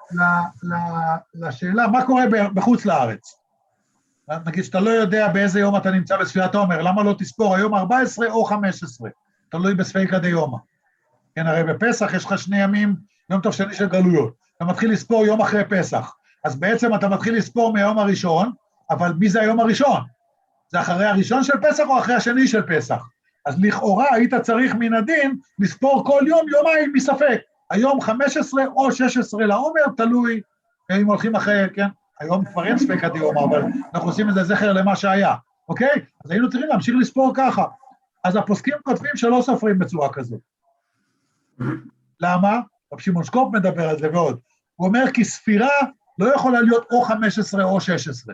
לשאלה, מה קורה בחוץ לארץ? נגיד שאתה לא יודע באיזה יום אתה נמצא בספירת העומר, למה לא תספור היום 14 או 15? תלוי בספיקא דיומא. כן, הרי בפסח יש לך 2 ימים, יום טוב שני של גלויות. אתה מתחיל לספור יום אחרי פסח. אז בעצם אתה מתחיל לספור מהיום הראשון, אבל מי זה היום הראשון? זה אחרי הראשון של פסח או אחרי השני של פסח? אז לכאורה היית צריך מן הדין לספור כל יום יומיים מספק. היום 15 או 16 לעומר, תלוי אם הולכים אחרי, כן? היום כבר אין ספיקא דיומא, אבל אנחנו עושים את זה זכר למה שהיה, אוקיי? אז היינו צריכים להמשיך לספור ככה. אז הפוסקים כותבים שלא סופרים בצורה כזאת. למה? רב שמעון שקופ מדבר על זה ועוד. הוא אומר כי ספירה לא יכולה להיות או 15 או 16.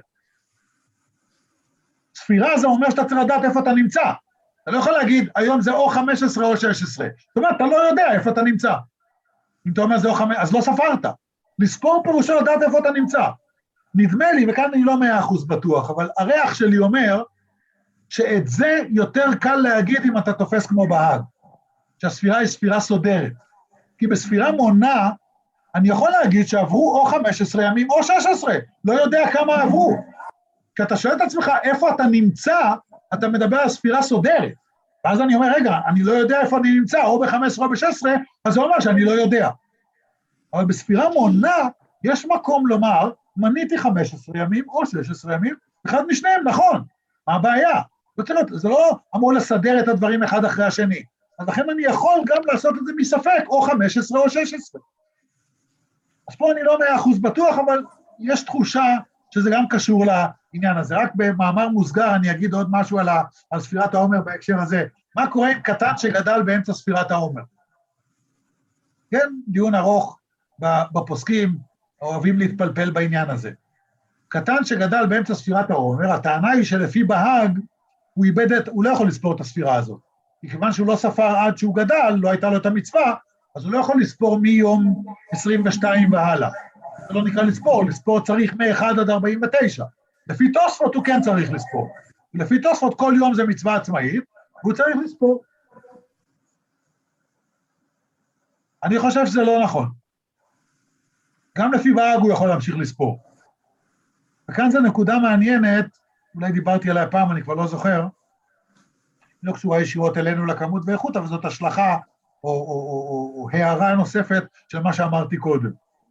ספירה זה אומר שאתה צריך לדעת איפה אתה נמצא. אתה לא יכול להגיד, היום זה או 15 או 16. זאת אומרת, אתה לא יודע איפה אתה נמצא. אם אתה אומר זה או 15, אז לא ספרת. לספור פירושו לדעת איפה אתה נמצא. נדמה לי, וכאן אני לא 100% בטוח, אבל הריח שלי אומר שאת זה יותר קל להגיד אם אתה תופס כמו בהאג. שהספירה היא ספירה סודרת. כי בספירה מונה, אני יכול להגיד שעברו או 15 ימים או 16, לא יודע כמה עברו. כשאתה שואל את עצמך איפה אתה נמצא, אתה מדבר על ספירה סודרת. ואז אני אומר, רגע, אני לא יודע איפה אני נמצא, או ב-15 או ב-16, אז זה אומר שאני לא יודע. אבל בספירה מונה, יש מקום לומר, מניתי 15 ימים או 16 ימים, אחד משניהם, נכון, מה הבעיה? זה לא אמור לסדר את הדברים אחד אחרי השני. אז לכן אני יכול גם לעשות את זה מספק, או 15 או 16. אז פה אני לא 100% בטוח, אבל יש תחושה שזה גם קשור לעניין הזה. רק במאמר מוסגר אני אגיד עוד משהו על ספירת העומר בהקשר הזה. מה קורה עם קטן שגדל באמצע ספירת העומר? כן, דיון ארוך בפוסקים, אוהבים להתפלפל בעניין הזה. קטן שגדל באמצע ספירת העומר, הטענה היא שלפי בהאג, הוא לא יכול לספור את הספירה הזאת. מכיוון שהוא לא ספר עד שהוא גדל, לא הייתה לו את המצווה, אז הוא לא יכול לספור מיום 22 והלאה. זה לא נקרא לספור צריך מ-1 עד 49. לפי תוספות הוא כן צריך לספור. לפי תוספות כל יום זה מצווה עצמאית, והוא צריך לספור. אני חושב שזה לא נכון. גם לפי בהאג הוא יכול להמשיך לספור. וכאן זו נקודה מעניינת, אולי דיברתי עליה פעם, אני כבר לא זוכר, לא קשורה ישירות אלינו לכמות ואיכות, אבל זאת השלכה או הערה נוספת של מה שאמרתי קודם.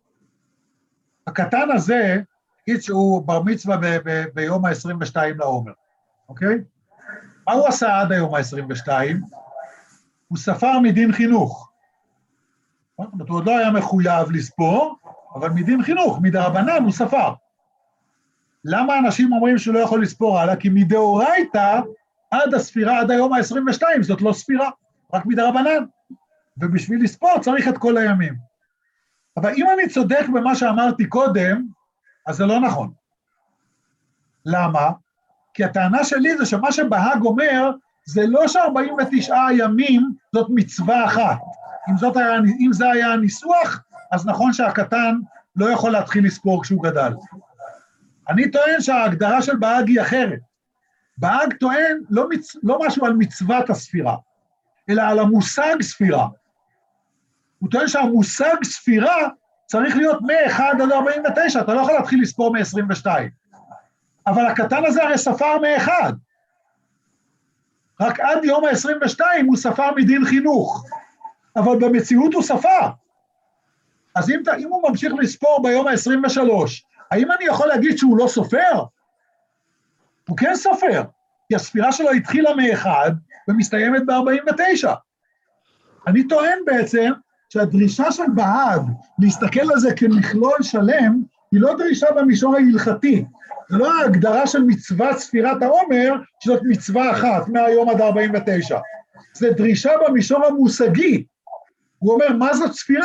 הקטן הזה, נגיד שהוא בר מצווה ביום ה-22 לעומר, אוקיי? מה הוא עשה עד היום ה-22? הוא ספר מדין חינוך. הוא עוד לא היה מחויב לספור, אבל מדין חינוך, מדרבנן הוא ספר. למה אנשים אומרים שהוא לא יכול לספור הלאה? כי מדאורייתא עד הספירה, עד היום ה-22, זאת לא ספירה, רק מדרבנן. ובשביל לספור צריך את כל הימים. אבל אם אני צודק במה שאמרתי קודם, אז זה לא נכון. למה? כי הטענה שלי זה שמה שבהאג אומר, זה לא ש-49 ימים זאת מצווה אחת. אם זה היה הניסוח, אז נכון שהקטן לא יכול להתחיל לספור כשהוא גדל. אני טוען שההגדרה של בהאג היא אחרת. בהאג טוען לא משהו על מצוות הספירה, אלא על המושג ספירה. הוא טוען שהמושג ספירה צריך להיות מ-1 עד 49, אתה לא יכול להתחיל לספור מ-22. אבל הקטן הזה הרי ספר מ-1. רק עד יום ה-22 הוא ספר מדין חינוך, אבל במציאות הוא ספר. אז אם הוא ממשיך לספור ביום ה-23, האם אני יכול להגיד שהוא לא סופר? הוא כן סופר, כי הספירה שלו התחילה מ-1 ומסתיימת ב-49. אני טוען בעצם שהדרישה של בהאג להסתכל על זה כמכלול שלם, היא לא דרישה במישור ההלכתי, זה לא ההגדרה של מצוות ספירת העומר, שזאת מצווה אחת מהיום עד 49. זה דרישה במישור המושגי. הוא אומר, מה זאת ספירה?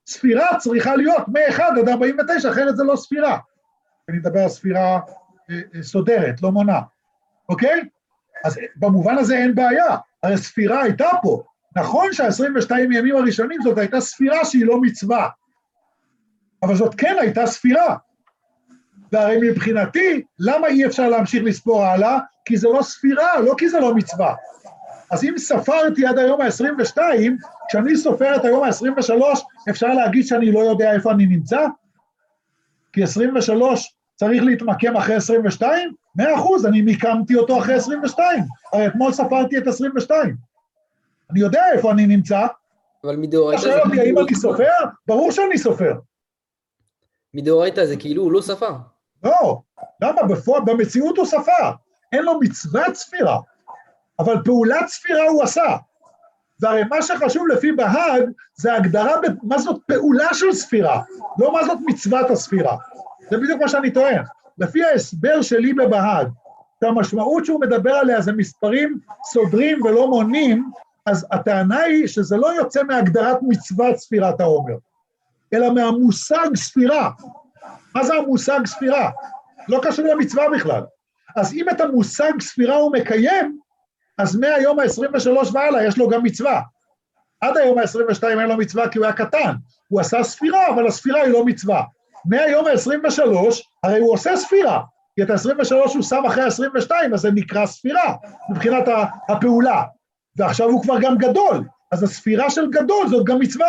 ספירה צריכה להיות מ-1 עד 49, אחרת זה לא ספירה. אני מדבר על ספירה סודרת, לא מונה, אוקיי? אז במובן הזה אין בעיה, הרי ספירה הייתה פה. נכון שה-22 ימים הראשונים זאת הייתה ספירה שהיא לא מצווה, אבל זאת כן הייתה ספירה. והרי מבחינתי, למה אי אפשר להמשיך לספור הלאה? כי זה לא ספירה, לא כי זה לא מצווה. אז אם ספרתי עד היום ה-22, כשאני סופר את היום ה-23, אפשר להגיד שאני לא יודע איפה אני נמצא? כי 23 צריך להתמקם אחרי 22? 100%, אני מיקמתי אותו אחרי 22. הרי אתמול ספרתי את 22. אני יודע איפה אני נמצא. אבל מדאורייתא אתה שואל אותי, האם אני סופר? ברור שאני סופר. מדאורייתא זה כאילו הוא לא ספר. לא, למה? במציאות הוא ספר. אין לו מצוות ספירה, אבל פעולת ספירה הוא עשה. והרי מה שחשוב לפי בהאג, זה הגדרה מה זאת פעולה של ספירה, לא מה זאת מצוות הספירה. זה בדיוק מה שאני טוען. לפי ההסבר שלי בבהאג, שהמשמעות שהוא מדבר עליה זה מספרים סודרים ולא מונים, אז הטענה היא שזה לא יוצא מהגדרת מצוות ספירת העומר, אלא מהמושג ספירה. מה זה המושג ספירה? לא קשור למצווה בכלל. אז אם את המושג ספירה הוא מקיים, אז מהיום ה-23 והלאה יש לו גם מצווה. עד היום ה-22 אין לו מצווה כי הוא היה קטן. הוא עשה ספירה, אבל הספירה היא לא מצווה. מהיום ה-23, הרי הוא עושה ספירה, כי את ה-23 הוא שם אחרי ה-22, אז זה נקרא ספירה, מבחינת הפעולה. ועכשיו הוא כבר גם גדול, אז הספירה של גדול זאת גם מצווה.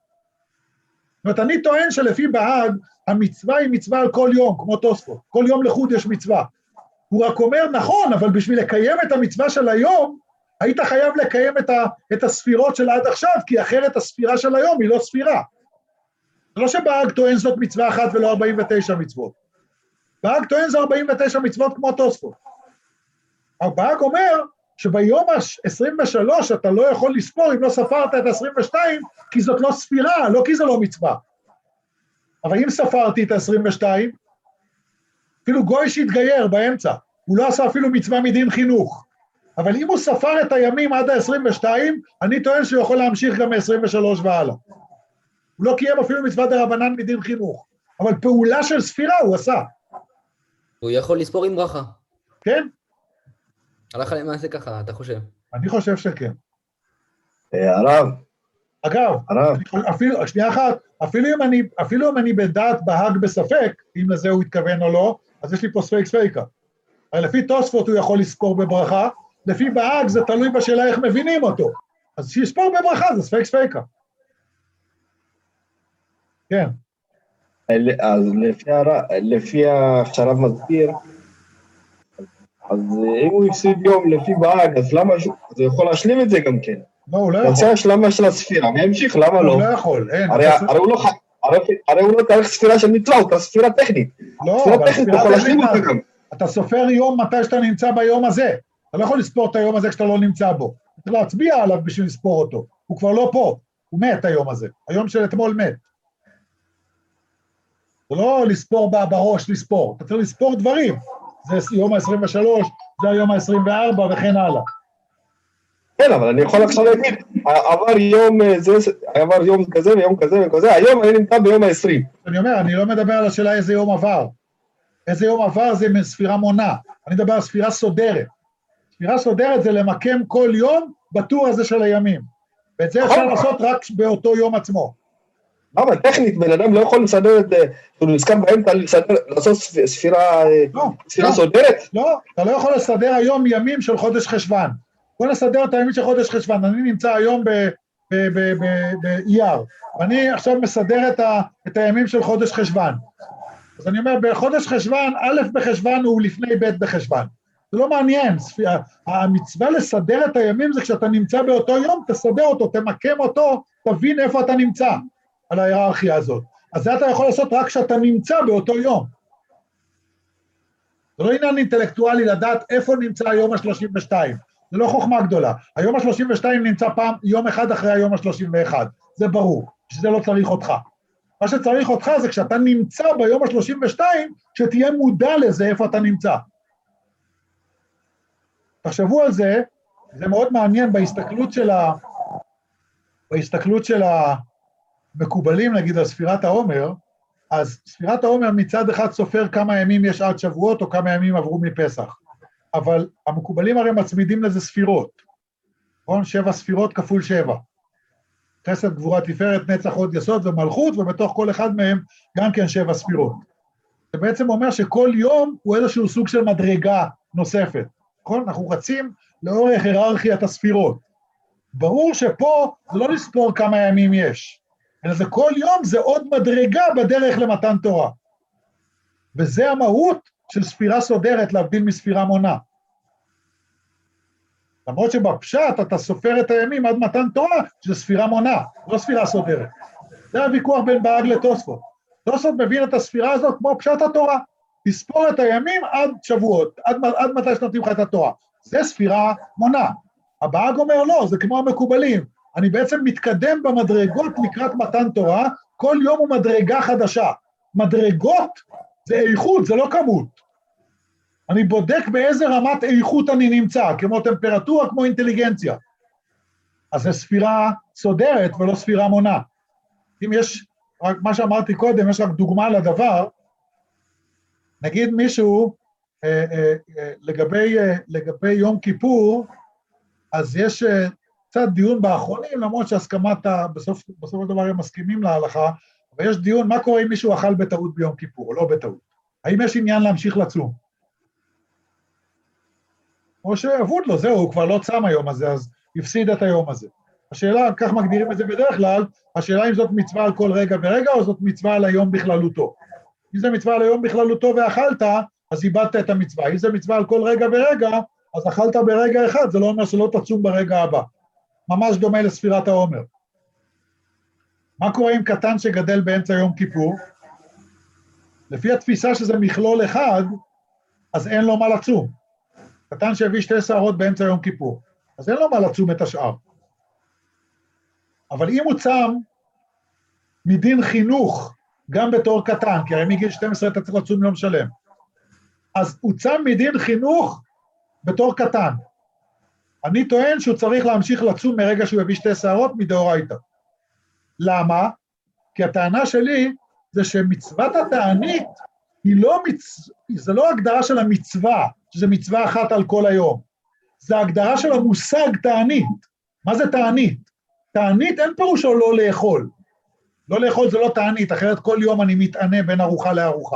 זאת אומרת, אני טוען שלפי בהאג, המצווה היא מצווה על כל יום, כמו תוספות. כל יום לחוד יש מצווה. הוא רק אומר, נכון, אבל בשביל לקיים את המצווה של היום, היית חייב לקיים את הספירות של עד עכשיו, כי אחרת הספירה של היום היא לא ספירה. זה לא שבהאג טוען זאת מצווה אחת ולא 49 מצוות. בהאג טוען זה 49 מצוות כמו תוספות. בהאג אומר שביום ה-23 אתה לא יכול לספור אם לא ספרת את ה-22, כי זאת לא ספירה, לא כי זה לא מצווה. אבל אם ספרתי את ה-22, אפילו גוי שהתגייר באמצע, הוא לא עשה אפילו מצווה מדין חינוך. אבל אם הוא ספר את הימים עד ה-22, אני טוען שהוא יכול להמשיך גם מ-23 והלאה. הוא לא קיים אפילו מצווה דרבנן מדין חינוך, אבל פעולה של ספירה הוא עשה. הוא יכול לספור עם ברכה. כן? הלכה למעשה ככה, אתה חושב? אני חושב שכן. הרב. אגב, אפילו, שנייה אחת, אפילו אם אני בדעת בהאג בספק, אם לזה הוא התכוון או לא, אז יש לי פה ספק ספיקה. הרי לפי תוספות הוא יכול לספור בברכה, לפי בהאג זה תלוי בשאלה איך מבינים אותו. אז שיספור בברכה זה ספק ספיקה. כן. אז לפי שהרב מסביר, אז אם הוא הפסיד יום לפי בהאג, אז למה הוא יכול להשלים את זה גם כן? לא, הוא לא יכול. זה השלמה של הספירה, והמשיך, למה לא? הוא לא יכול, אין. הרי הוא לא צריך ספירה של מצווה, הוא צריך ספירה טכנית. לא, ספירה טכנית, הוא יכול להשלים אותה גם. אתה סופר יום מתי שאתה נמצא ביום הזה. אתה לא יכול לספור את היום הזה כשאתה לא נמצא בו. אתה צריך להצביע עליו בשביל לספור אותו. הוא כבר לא פה, הוא מת היום הזה. היום של אתמול מת. זה לא לספור בראש, לספור. אתה צריך לספור דברים. זה יום ה-23, זה היום ה-24 וכן הלאה. כן, אבל אני יכול עכשיו להגיד, עבר יום כזה ויום כזה וכזה, היום אני נמצא ביום ה-20. אני אומר, אני לא מדבר על השאלה איזה יום עבר. איזה יום עבר זה ספירה מונה. אני מדבר על ספירה סודרת. ספירה סודרת זה למקם כל יום בטור הזה של הימים. ואת זה אפשר לעשות רק באותו יום עצמו. למה? טכנית, בן אדם לא יכול לסדר את זה, הוא נזכר באמצע לעשות ספירה סודרת? לא, אתה לא יכול לסדר היום ימים של חודש חשוון. בוא נסדר את הימים של חודש חשוון. אני נמצא היום באייר, ואני עכשיו מסדר את הימים של חודש חשוון. אז אני אומר, בחודש חשוון, א' בחשוון הוא לפני ב' בחשוון. זה לא מעניין, המצווה לסדר את הימים זה כשאתה נמצא באותו יום, תסדר אותו, תמקם אותו, תבין איפה אתה נמצא על ההיררכיה הזאת. אז זה אתה יכול לעשות רק כשאתה נמצא באותו יום. זה לא עניין אינטלקטואלי לדעת איפה נמצא היום ה-32. זה לא חוכמה גדולה. היום ה-32 נמצא פעם יום אחד אחרי היום ה-31. זה ברור, שזה לא צריך אותך. מה שצריך אותך זה כשאתה נמצא ביום ה-32, שתהיה מודע לזה איפה אתה נמצא. תחשבו על זה, זה מאוד מעניין בהסתכלות של מקובלים, נגיד, על ספירת העומר, אז ספירת העומר מצד אחד סופר כמה ימים יש עד שבועות, או כמה ימים עברו מפסח. אבל המקובלים הרי מצמידים לזה ספירות. נכון? 7 ספירות כפול 7. חסד, גבורה, תפארת, נצח, הוד, יסוד ומלכות, ובתוך כל אחד מהם גם כן 7 ספירות. זה בעצם אומר שכל יום הוא איזשהו סוג של מדרגה נוספת. נכון? אנחנו רצים לאורך היררכיית הספירות. ברור שפה זה לא לספור כמה ימים יש, אלא זה כל יום זה עוד מדרגה בדרך למתן תורה. וזה המהות של ספירה סודרת להבדיל מספירה מונה. למרות שבפשט אתה סופר את הימים עד מתן תורה, שזה ספירה מונה, לא ספירה סודרת. זה הוויכוח בין בהאג לתוספות. תוספות מבין את הספירה הזאת כמו פשט התורה. תספור את הימים עד שבועות, עד מתי שנותנים לך את התורה. זה ספירה מונה. הבהאג אומר לא, זה כמו המקובלים. אני בעצם מתקדם במדרגות לקראת מתן תורה, כל יום הוא מדרגה חדשה. מדרגות זה איכות, זה לא כמות. אני בודק באיזה רמת איכות אני נמצא, כמו טמפרטורה, כמו אינטליגנציה. אז זה ספירה סודרת ולא ספירה מונה. אם יש, רק מה שאמרתי קודם, יש רק דוגמה לדבר, נגיד מישהו, לגבי יום כיפור, אז יש קצת דיון באחרונים, למרות שהסכמת, בסוף הדבר הם מסכימים להלכה, אבל יש דיון, מה קורה אם מישהו אכל בטעות ביום כיפור, או לא בטעות? האם יש עניין להמשיך לצום? או שעבוד לו, זהו, הוא כבר לא צם היום הזה, אז יפסיד את היום הזה. השאלה, כך מגדירים את זה בדרך כלל, השאלה אם זאת מצווה על כל רגע ורגע, או זאת מצווה על היום בכללותו. אם זה מצווה על היום בכללותו ואכלת, אז איבדת את המצווה. אם זה מצווה על כל רגע ורגע, אז אכלת ברגע אחד, זה לא אומר שלא תצום ברגע הבא. ממש דומה לספירת העומר. מה קורה עם קטן שגדל באמצע יום כיפור? לפי התפיסה שזה מכלול אחד, אז אין לו מה לצום. קטן שהביא 2 שערות באמצע יום כיפור, אז אין לו מה לצום את השאר. אבל אם הוא צם מדין חינוך, גם בתור קטן, כי הרי מגיל 12 אתה צריך לצום יום שלם, אז הוא צם מדין חינוך בתור קטן. אני טוען שהוא צריך להמשיך לצום מרגע שהוא הביא 2 שערות מדאורייתא. למה? כי הטענה שלי זה שמצוות התענית היא לא זה לא הגדרה של המצווה, שזה מצווה אחת על כל היום. זה הגדרה של המושג תענית. מה זה תענית? תענית אין פירושו לא לאכול. לא לאכול זה לא תענית, אחרת כל יום אני מתענה בין ארוחה לארוחה.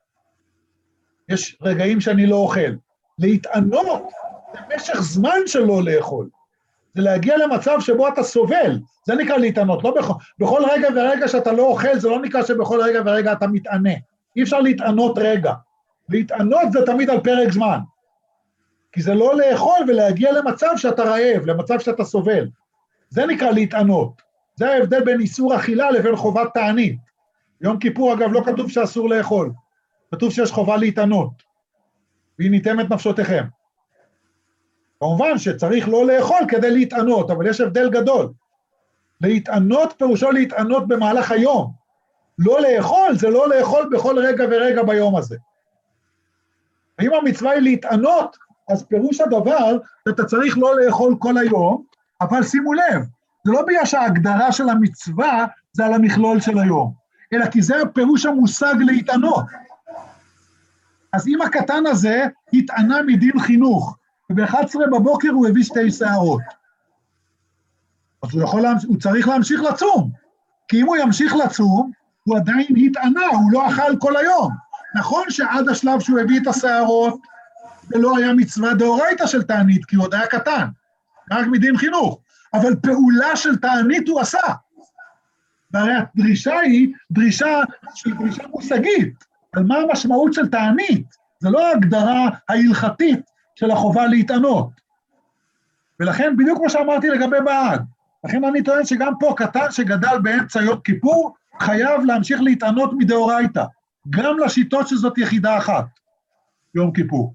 יש רגעים שאני לא אוכל. להתענות זה משך זמן של לא לאכול. זה להגיע למצב שבו אתה סובל. זה נקרא להתענות. לא בכל רגע ורגע שאתה לא אוכל, זה לא נקרא שבכל רגע ורגע אתה מתענה. אי אפשר להתענות רגע. להתענות זה תמיד על פרק זמן. כי זה לא לאכול ולהגיע למצב שאתה רעב, למצב שאתה סובל. זה נקרא להתענות. זה ההבדל בין איסור אכילה לבין חובת תענית. יום כיפור אגב לא כתוב שאסור לאכול. כתוב שיש חובה להתענות. והיא ניתמת נפשותיכם. כמובן שצריך לא לאכול כדי להתענות, אבל יש הבדל גדול. להתענות פירושו להתענות במהלך היום. לא לאכול זה לא לאכול בכל רגע ורגע ביום הזה. ואם המצווה היא להתענות, אז פירוש הדבר שאתה צריך לא לאכול כל היום, אבל שימו לב, זה לא בגלל שההגדרה של המצווה זה על המכלול של היום, אלא כי זה הפירוש המושג להתענות. אז אם הקטן הזה התענה מדין חינוך, וב-11 בבוקר הוא הביא 2 שערות, אז הוא צריך להמשיך לצום, כי אם הוא ימשיך לצום, הוא עדיין התענה, הוא לא אכל כל היום. נכון שעד השלב שהוא הביא את השערות, זה לא היה מצווה דאורייתא של תענית, כי הוא עוד היה קטן, רק מדין חינוך, אבל פעולה של תענית הוא עשה. והרי הדרישה היא דרישה מושגית, על מה המשמעות של תענית, זה לא ההגדרה ההלכתית של החובה להתענות. ולכן בדיוק כמו שאמרתי לגבי בהאג, לכן אני טוען שגם פה קטן שגדל באמצע יום כיפור, חייב להמשיך להתענות מדאורייתא, גם לשיטות שזאת יחידה אחת, יום כיפור.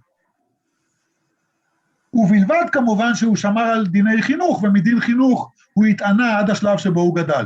ובלבד כמובן שהוא שמר על דיני חינוך, ומדין חינוך הוא התענה עד השלב שבו הוא גדל.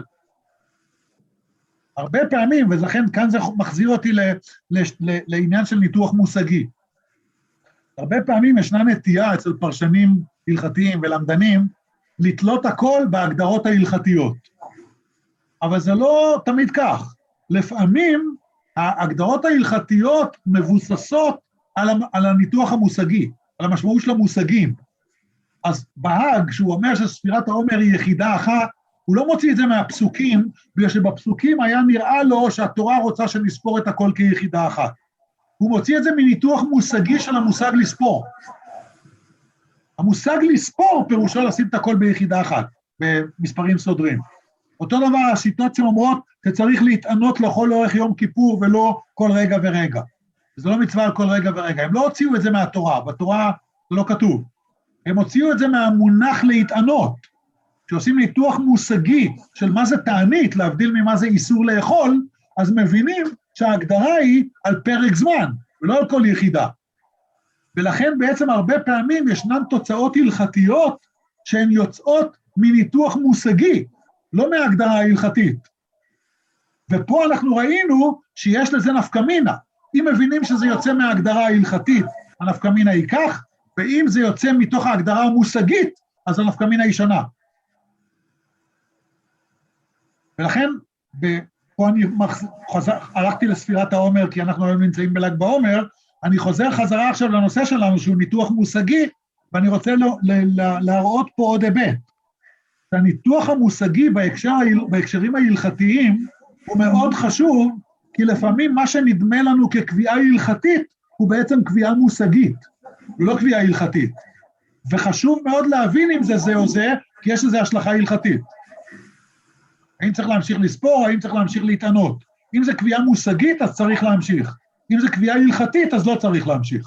הרבה פעמים, ולכן כאן זה מחזיר אותי לעניין של ניתוח מושגי. הרבה פעמים ישנה נטייה אצל פרשנים הלכתיים ולמדנים, לתלות הכל בהגדרות ההלכתיות. אבל זה לא תמיד כך. לפעמים ההגדרות ההלכתיות מבוססות על הניתוח המושגי, על המשמעות של המושגים. אז בהאג, שהוא אומר שספירת העומר היא יחידה אחת, הוא לא מוציא את זה מהפסוקים, בגלל שבפסוקים היה נראה לו שהתורה רוצה שנספור את הכל כיחידה אחת. הוא מוציא את זה מניתוח מושגי של המושג לספור. המושג לספור פירושו לשים את הכל ביחידה אחת, במספרים סודרים. אותו דבר השיטות שאומרות, שצריך להתענות לכל אורך יום כיפור ולא כל רגע ורגע. זה לא מצווה על כל רגע ורגע. הם לא הוציאו את זה מהתורה, בתורה זה לא כתוב. הם הוציאו את זה מהמונח להתענות. כשעושים ניתוח מושגי של מה זה תענית, להבדיל ממה זה איסור לאכול, אז מבינים שההגדרה היא על פרק זמן, ולא על כל יחידה. ולכן בעצם הרבה פעמים ישנן תוצאות הלכתיות שהן יוצאות מניתוח מושגי, לא מההגדרה ההלכתית. ופה אנחנו ראינו שיש לזה נפקמינה. אם מבינים שזה יוצא מההגדרה ההלכתית, הנפקמינה היא כך, ואם זה יוצא מתוך ההגדרה המושגית, אז הנפקמינה היא שונה. ולכן, פה אני הלכתי לספירת העומר, כי אנחנו היום נמצאים בל"ג בעומר, אני חוזר חזרה עכשיו לנושא שלנו, שהוא ניתוח מושגי, ואני רוצה להראות פה עוד היבט. הניתוח המושגי בהקשרים ההלכתיים הוא מאוד חשוב, כי לפעמים מה שנדמה לנו כקביעה הלכתית, הוא בעצם קביעה מושגית, ולא קביעה הלכתית. וחשוב מאוד להבין אם זה או זה, כי יש לזה השלכה הלכתית. האם צריך להמשיך לספור, האם צריך להמשיך להתענות. אם זה קביעה מושגית, אז צריך להמשיך. אם זה קביעה הלכתית, אז לא צריך להמשיך.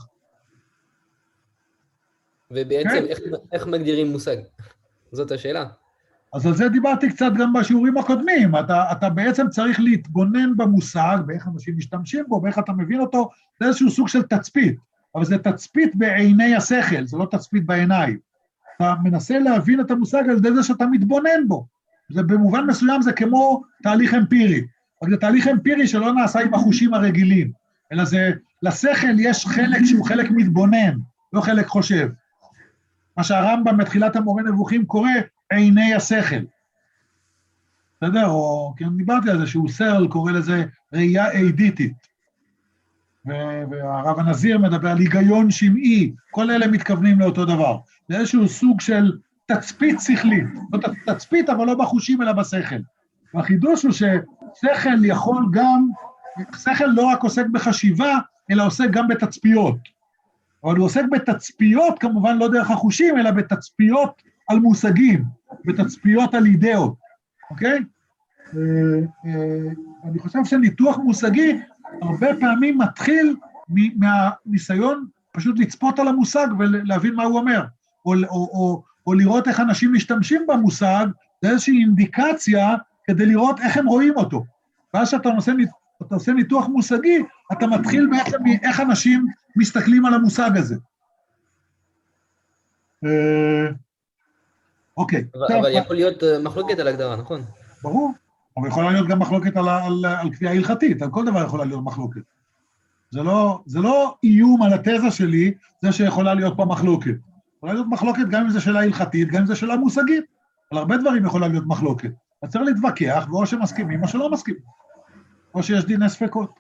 ובעצם, איך מגדירים מושג? זאת השאלה. אז על זה דיברתי קצת גם בשיעורים הקודמים. אתה בעצם צריך להתבונן במושג, באיך אנשים משתמשים בו, באיך אתה מבין אותו, זה איזשהו סוג של תצפית. אבל זה תצפית בעיני השכל, זה לא תצפית בעיניים. אתה מנסה להבין את המושג על ידי זה שאתה מתבונן בו. זה במובן מסוים זה כמו תהליך אמפירי. אבל זה תהליך אמפירי שלא נעשה עם החושים הרגילים, אלא זה, לשכל יש חלק שהוא חלק מתבונן, לא חלק חושב. מה שהרמב"ם בתחילת המורה נבוכים קורא עיני השכל. בסדר? או, כי אני דיברתי על זה שהוא סרל קורא לזה ראייה אידיטית. והרב הנזיר מדבר על היגיון שמעי, כל אלה מתכוונים לאותו דבר. זה איזשהו סוג של תצפית שכלית, לא תצפית אבל לא בחושים אלא בשכל. והחידוש הוא ששכל יכול גם, שכל לא רק עוסק בחשיבה, אלא עוסק גם בתצפיות. אבל הוא עוסק בתצפיות, כמובן לא דרך החושים, אלא בתצפיות על מושגים, בתצפיות על אידאות, אוקיי? אני חושב שניתוח מושגי הרבה פעמים מתחיל מהניסיון פשוט לצפות על המושג ולהבין מה הוא אומר, או לראות איך אנשים משתמשים במושג, זה איזושהי אינדיקציה כדי לראות איך הם רואים אותו. ואז שאתה עושה ניתוח מושגי, אתה מתחיל בעצם מאיך אנשים מסתכלים על המושג הזה. אוקיי. אבל יכול להיות מחלוקת על הגדרה, נכון? ברור, אבל יכולה להיות גם מחלוקת על קביעה הלכתית, על כל דבר יכולה להיות מחלוקת. זה לא איום על התזה שלי, זה שיכולה להיות פה מחלוקת. יכולה להיות מחלוקת גם אם זה שאלה הלכתית, גם אם זה שאלה מושגית. על הרבה דברים יכולה להיות מחלוקת. אז צריך להתווכח, ואו שמסכימים או שלא מסכימים. או שיש דיני ספקות.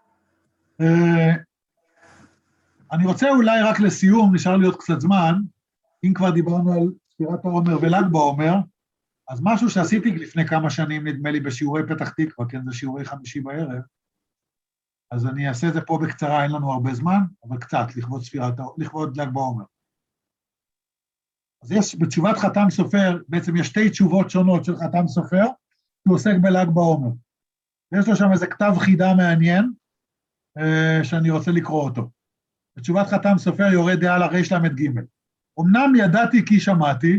אני רוצה אולי רק לסיום, נשאר להיות קצת זמן, אם כבר דיברנו על ספירת העומר ול"ג בעומר, אז משהו שעשיתי לפני כמה שנים, נדמה לי בשיעורי פתח תקווה, כן, זה שיעורי חמישי בערב, אז אני אעשה את זה פה בקצרה, אין לנו הרבה זמן, אבל קצת, לכבוד ל"ג בעומר. אז יש, בתשובת חתם סופר, בעצם יש שתי תשובות שונות של חתם סופר, שהוא עוסק בל"ג בעומר. יש לו שם איזה כתב חידה מעניין, שאני רוצה לקרוא אותו. בתשובת חתם סופר יורד דעה לריש למד ג'. אמנם ידעתי כי שמעתי,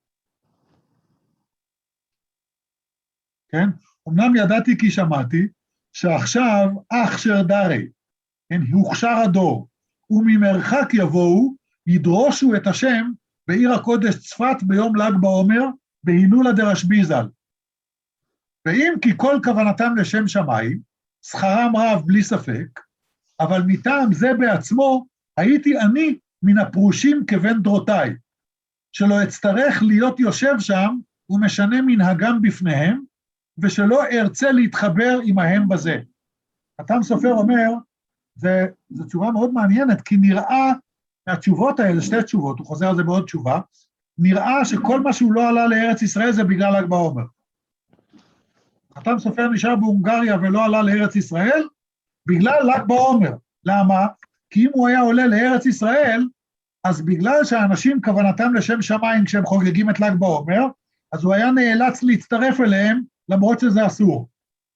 כן? אמנם ידעתי כי שמעתי, שעכשיו אכשיר דרי, כן? הוכשר הדור, וממרחק יבואו, ידרושו את השם בעיר הקודש צפת ביום ל"ג בעומר, בהילולה דרשב"י ז"ל. ואם כי כל כוונתם לשם שמיים, שכרם רב בלי ספק, אבל מטעם זה בעצמו, הייתי אני מן הפרושים כבן דרותיי, שלא אצטרך להיות יושב שם ומשנה מנהגם בפניהם, ושלא ארצה להתחבר עמהם בזה. חתם סופר אומר, זו תשובה מאוד מעניינת, כי נראה מהתשובות האלה, שתי תשובות, הוא חוזר על זה בעוד תשובה, נראה שכל מה שהוא לא עלה לארץ ישראל זה בגלל ל"ג בעומר. חתם סופר נשאר בהונגריה ולא עלה לארץ ישראל, בגלל ל"ג בעומר. למה? כי אם הוא היה עולה לארץ ישראל, אז בגלל שהאנשים כוונתם לשם שמיים כשהם חוגגים את ל"ג בעומר, אז הוא היה נאלץ להצטרף אליהם, למרות שזה אסור.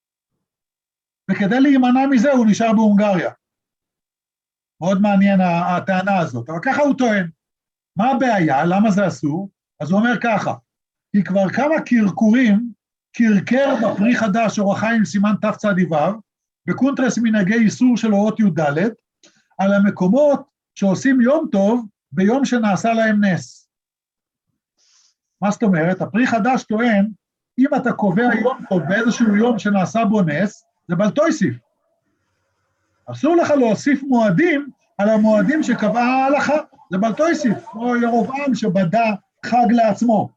וכדי להימנע מזה הוא נשאר בהונגריה. מאוד מעניין הטענה הזאת, אבל ככה הוא טוען. מה הבעיה? למה זה אסור? אז הוא אומר ככה, כי כבר כמה קרקורים, קרקר בפרי חדש אור החיים סימן תצ"ו, בקונטרס מנהגי איסור של אורות י"ד, על המקומות שעושים יום טוב ביום שנעשה להם נס. מה זאת אומרת? הפרי חדש טוען, אם אתה קובע יום טוב באיזשהו יום שנעשה בו נס, זה בל תוסיף. אסור לך להוסיף מועדים על המועדים שקבעה ההלכה, זה בל תוסיף, כמו ירבעם שבדה חג לעצמו.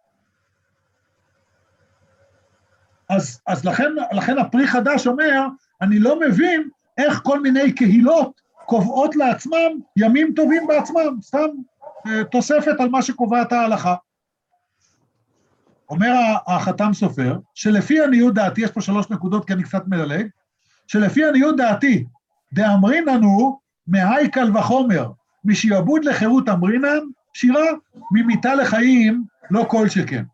אז לכן הפרי חדש אומר, אני לא מבין איך כל מיני קהילות קובעות לעצמם ימים טובים בעצמם, סתם תוספת על מה שקובעת ההלכה. אומר החתם סופר, שלפי עניות דעתי, יש פה 3 נקודות כי אני קצת מדלג, שלפי עניות דעתי, דאמרין לנו מהי קל וחומר, משעבוד לחירות אמרינן, שירה, ממיתה לחיים, לא כל שכן.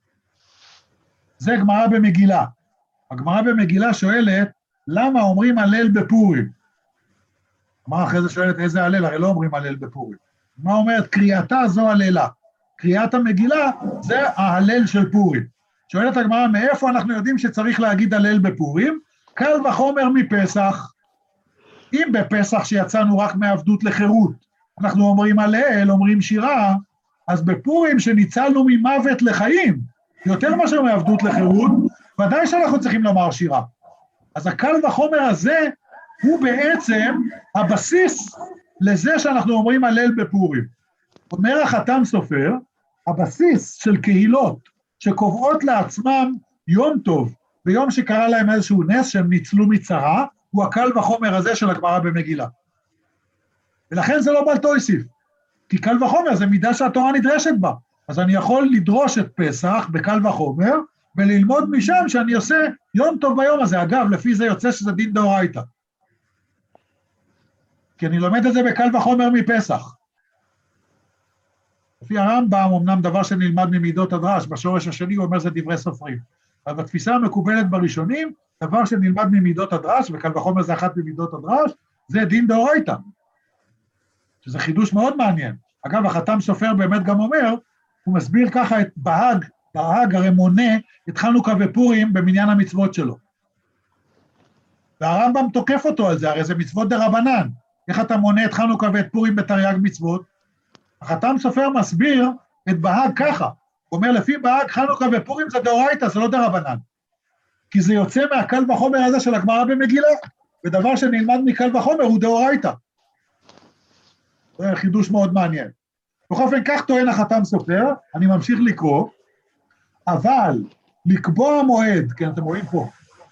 זה גמרא במגילה. הגמרא במגילה שואלת, למה אומרים הלל בפורים? הגמרא אחרי זה שואלת איזה הלל, הרי לא אומרים הלל בפורים. מה אומרת? קריאתה זו הללה. קריאת המגילה זה ההלל של פורים. שואלת הגמרא, מאיפה אנחנו יודעים שצריך להגיד הלל בפורים? קל וחומר מפסח. אם בפסח שיצאנו רק מעבדות לחירות, אנחנו אומרים הלל, אומרים שירה, אז בפורים שניצלנו ממוות לחיים, יותר מאשר מעבדות לחירות, ודאי שאנחנו צריכים לומר שירה. אז הקל וחומר הזה הוא בעצם הבסיס לזה שאנחנו אומרים הלל בפורים. אומר החתם סופר, הבסיס של קהילות שקובעות לעצמם יום טוב, ביום שקרה להם איזשהו נס שהם ניצלו מצרה, הוא הקל וחומר הזה של הגמרא במגילה. ולכן זה לא בל תוסיף, כי קל וחומר זה מידה שהתורה נדרשת בה. אז אני יכול לדרוש את פסח בקל וחומר, וללמוד משם שאני עושה יום טוב ביום הזה. אגב, לפי זה יוצא שזה דין דאורייתא. כי אני לומד את זה בקל וחומר מפסח. לפי הרמב"ם, אמנם דבר שנלמד ממידות הדרש, בשורש השני הוא אומר זה דברי סופרים. אבל בתפיסה המקובלת בראשונים, דבר שנלמד ממידות הדרש, וקל וחומר זה אחת ממידות הדרש, זה דין דאורייתא. שזה חידוש מאוד מעניין. אגב, החתם סופר באמת גם אומר, הוא מסביר ככה את בהג הרי מונה את חנוכה ופורים במניין המצוות שלו. והרמב"ם תוקף אותו על זה, הרי זה מצוות דרבנן. איך אתה מונה את חנוכה ואת פורים בתרי"ג מצוות? החתם סופר מסביר את בהג ככה. הוא אומר, לפי בהג חנוכה ופורים זה דאורייתא, זה לא דרבנן. כי זה יוצא מהקל וחומר הזה של הגמרא במגילה, ודבר שנלמד מקל וחומר הוא דאורייתא. זה חידוש מאוד מעניין. בכל אופן, כך טוען החתם סופר, אני ממשיך לקרוא, אבל לקבוע מועד, כן, אתם רואים פה,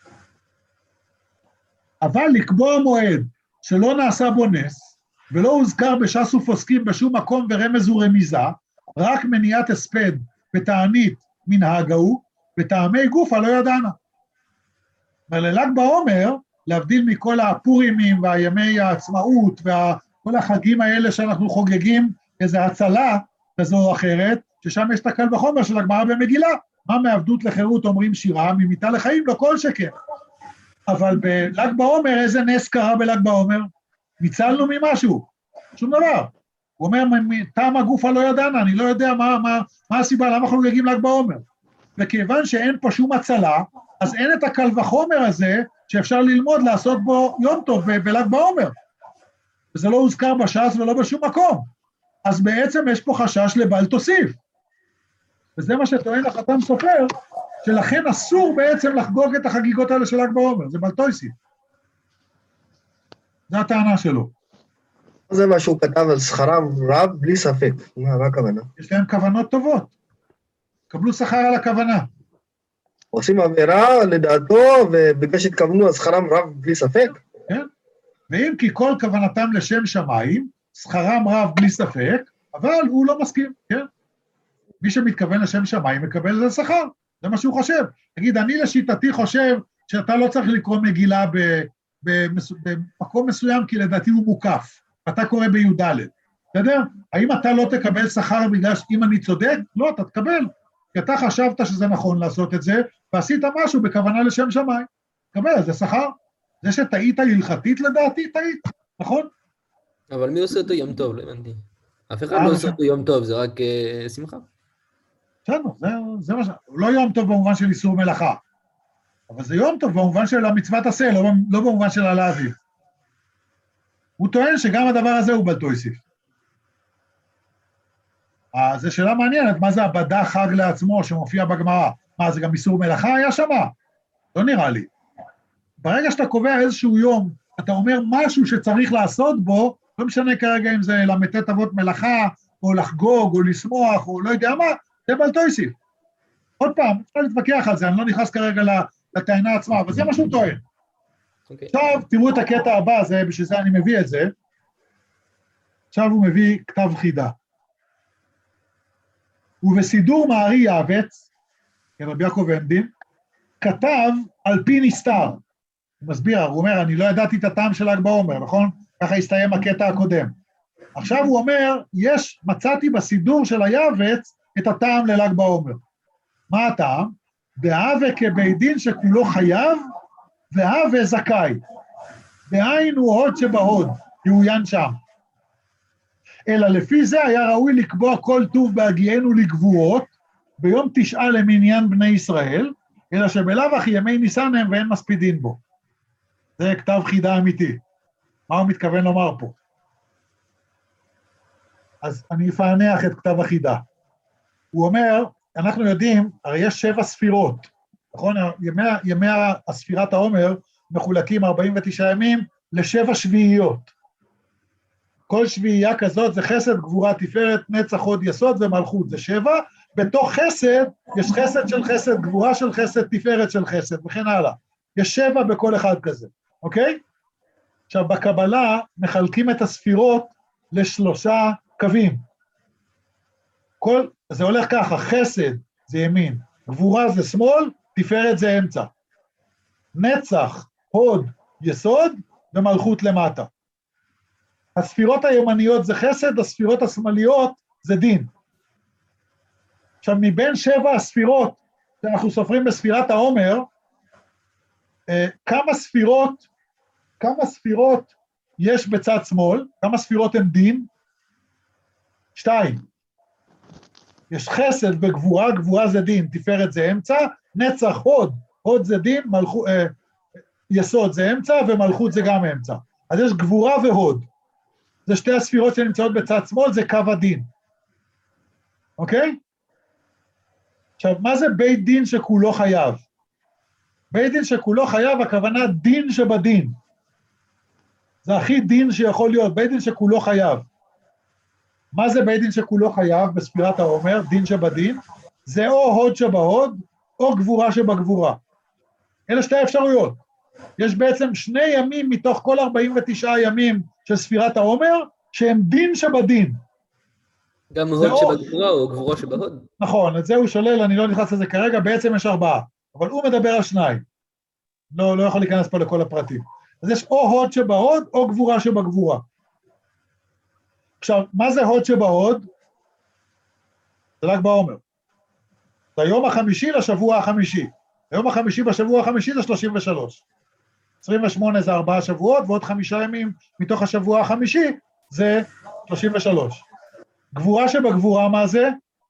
אבל לקבוע מועד שלא נעשה בו נס, ולא הוזכר בש"ס ופוסקים בשום מקום ורמז ורמיזה, רק מניעת הספד ותענית מנהג ההוא, וטעמי גופה לא ידענה. לל"ג בעומר, להבדיל מכל הפורימים והימי העצמאות, וכל החגים האלה שאנחנו חוגגים, איזו הצלה כזו או אחרת, ששם יש את הקל וחומר של הגמרא במגילה, מה מעבדות לחירות אומרים שירה, ממיתה לחיים, לא כל שכן. אבל בל"ג בעומר, איזה נס קרה בל"ג בעומר? ניצלנו ממשהו, שום דבר. הוא אומר, טעם הגופה לא ידענה, אני לא יודע מה הסיבה, למה אנחנו חוגגים ל"ג בעומר. וכיוון שאין פה שום הצלה, אז אין את הקל וחומר הזה, שאפשר ללמוד לעשות בו יום טוב בל"ג בעומר. וזה לא הוזכר בש"ס ולא בשום מקום. אז בעצם יש פה חשש לבל תוסיף. וזה מה שטוען החתם סופר, שלכן אסור בעצם לחגוג את החגיגות האלה של ל"ג בעומר, זה בל תוסיף. זו הטענה שלו. זה מה שהוא כתב על שכרם רב בלי ספק. מה הכוונה? יש להם כוונות טובות. קבלו שכר על הכוונה. עושים עבירה לדעתו, ובגלל שהתכוונו אז שכרם רב בלי ספק? כן, ואם כי כל כוונתם לשם שמיים, שכרם רב בלי ספק, אבל הוא לא מסכים, כן? מי שמתכוון לשם שמיים מקבל לזה שכר, זה מה שהוא חושב. תגיד, אני לשיטתי חושב שאתה לא צריך לקרוא מגילה במקום מסוים, כי לדעתי הוא מוקף, אתה קורא בי"ד, בסדר? האם אתה לא תקבל שכר בגלל שאם אני צודק? לא, אתה תקבל, כי אתה חשבת שזה נכון לעשות את זה, ועשית משהו בכוונה לשם שמיים, תקבל, זה שכר. זה שטעית הלכתית לדעתי, טעית, נכון? אבל מי עושה אותו יום טוב? לא הבנתי. אף אחד לא עושה אותו יום טוב, זה רק שמחה. בסדר, זה מה ש... לא יום טוב במובן של איסור מלאכה, אבל זה יום טוב במובן של המצוות עשה, לא במובן של הלאווי. הוא טוען שגם הדבר הזה הוא בלתו יוסיף. אז זו שאלה מעניינת, מה זה הבדה חג לעצמו שמופיע בגמרא? מה, זה גם איסור מלאכה היה שמה? לא נראה לי. ברגע שאתה קובע איזשהו יום, אתה אומר משהו שצריך לעשות בו, לא משנה כרגע אם זה למתת אבות מלאכה, או לחגוג, או לשמוח, או לא יודע מה, זה בלתו יוסיף. עוד פעם, אפשר להתווכח על זה, אני לא נכנס כרגע לטענה עצמה, אבל זה מה שהוא טוען. עכשיו, תראו את הקטע הבא, בשביל זה אני מביא את זה. עכשיו הוא מביא כתב חידה. ובסידור מערי יעבץ, כן, רבי יעקב עמדין, כתב על פי נסתר. הוא מסביר, הוא אומר, אני לא ידעתי את הטעם של ל"ג בעומר, נכון? ככה הסתיים הקטע הקודם. עכשיו הוא אומר, מצאתי בסידור של היעבץ את הטעם לל"ג בעומר. מה הטעם? בהווה כבית דין שכולו חייב, והווה זכאי. דהיינו הוד שבהוד, יעוין שם. אלא לפי זה היה ראוי לקבוע כל טוב בהגיענו לגבורות, ביום 9 למניין בני ישראל, אלא שבלאו הכי ימי ניסן הם ואין מספידין בו. זה כתב חידה אמיתי. מה הוא מתכוון לומר פה? אז אני אפענח את כתב החידה. הוא אומר, אנחנו יודעים, הרי יש 7 ספירות, נכון? ימי הספירת העומר מחולקים 49 ימים ל7 שביעיות. כל שביעייה כזאת זה חסד, גבורה, תפארת, נצח, הוד, יסוד ומלכות, זה 7. בתוך חסד, יש חסד של חסד, גבורה של חסד, תפארת של חסד, וכן הלאה. יש 7 בכל אחד כזה, אוקיי? עכשיו, בקבלה מחלקים את הספירות ל3 קווים. זה הולך ככה, חסד זה ימין, גבורה זה שמאל, תפארת זה אמצע. נצח, הוד, יסוד ומלכות למטה. הספירות הימניות זה חסד, הספירות השמאליות זה דין. עכשיו, מבין 7 הספירות שאנחנו סופרים בספירת העומר, כמה ספירות יש בצד שמאל, כמה ספירות הן דין? 2. יש חסד בגבורה, גבורה זה דין, תפארת זה אמצע, נצח הוד, הוד זה דין, יסוד זה אמצע, ומלכות זה גם אמצע. אז יש גבורה והוד. זה 2 הספירות שנמצאות בצד שמאל, זה קו הדין. אוקיי? עכשיו, מה זה בית דין שכולו חייב? בית דין שכולו חייב, הכוונה דין שבדין. זה הכי דין שיכול להיות, בית דין שכולו חייב. מה זה בית דין שכולו חייב בספירת העומר, דין שבדין? זה או הוד שבהוד, או גבורה שבגבורה. אלה 2 אפשרויות. יש בעצם 2 ימים מתוך כל 49 ימים של ספירת העומר, שהם דין שבדין. גם הוד שבגבורה או גבורה שבהוד. נכון, את זה הוא שולל, אני לא נכנס לזה כרגע, בעצם יש 4, אבל הוא מדבר על 2. לא יכול להיכנס פה לכל הפרטים. אז יש או הוד שבהוד, או גבורה שבגבורה. עכשיו, מה זה הוד שבהוד? זה ל"ג בעומר. זה היום החמישי לשבוע החמישי. היום החמישי בשבוע החמישי זה 33. 28 זה 4 שבועות, ועוד 5 ימים מתוך השבוע החמישי זה 33. גבורה שבגבורה, מה זה?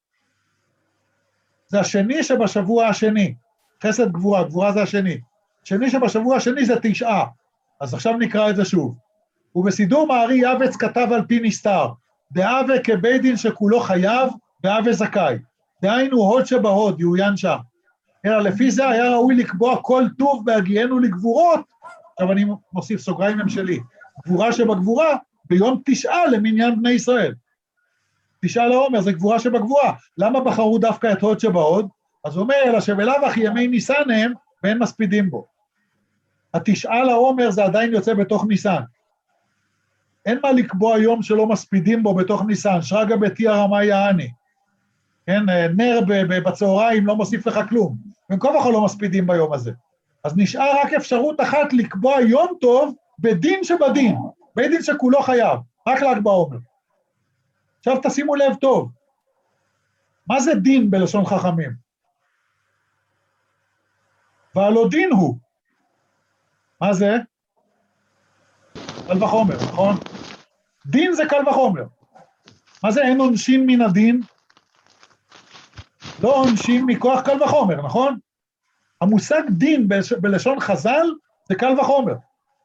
זה השני שבשבוע השני. חסד גבורה, גבורה זה השני. שני שבשבוע השני זה 9. אז עכשיו נקרא את זה שוב. ובסידור מערי יעבץ כתב על פי נסתר, בהווה כבית דין שכולו חייב, בהווה זכאי. דהיינו הוד שבהוד, יעוין שם. אלא לפי זה היה ראוי לקבוע כל טוב בהגיענו לגבורות, עכשיו אני מוסיף סוגריים הם שלי, גבורה שבגבורה, ביום 9 למניין בני ישראל. 9 לעומר זה גבורה שבגבורה. למה בחרו דווקא את הוד שבהוד? אז הוא אומר, אלא שבלאו הכי ימי ניסן הם, ואין מספידים בו. התשעה לעומר זה עדיין יוצא בתוך ניסן. אין מה לקבוע יום שלא מספידים בו בתוך ניסן, שרגא ביתי הרמאי יעני. כן, נר בצהריים לא מוסיף לך כלום. בין כה וכה לא מספידים ביום הזה. אז נשאר רק אפשרות אחת לקבוע יום טוב בדין שבדין, בית דין שכולו חייב, רק ל"ג בעומר. עכשיו תשימו לב טוב, מה זה דין בלשון חכמים? והלא דין הוא. מה זה? קל וחומר, נכון? דין זה קל וחומר. מה זה אין עונשין מן הדין? לא עונשין מכוח קל וחומר, נכון? המושג דין בלשון חז"ל זה קל וחומר.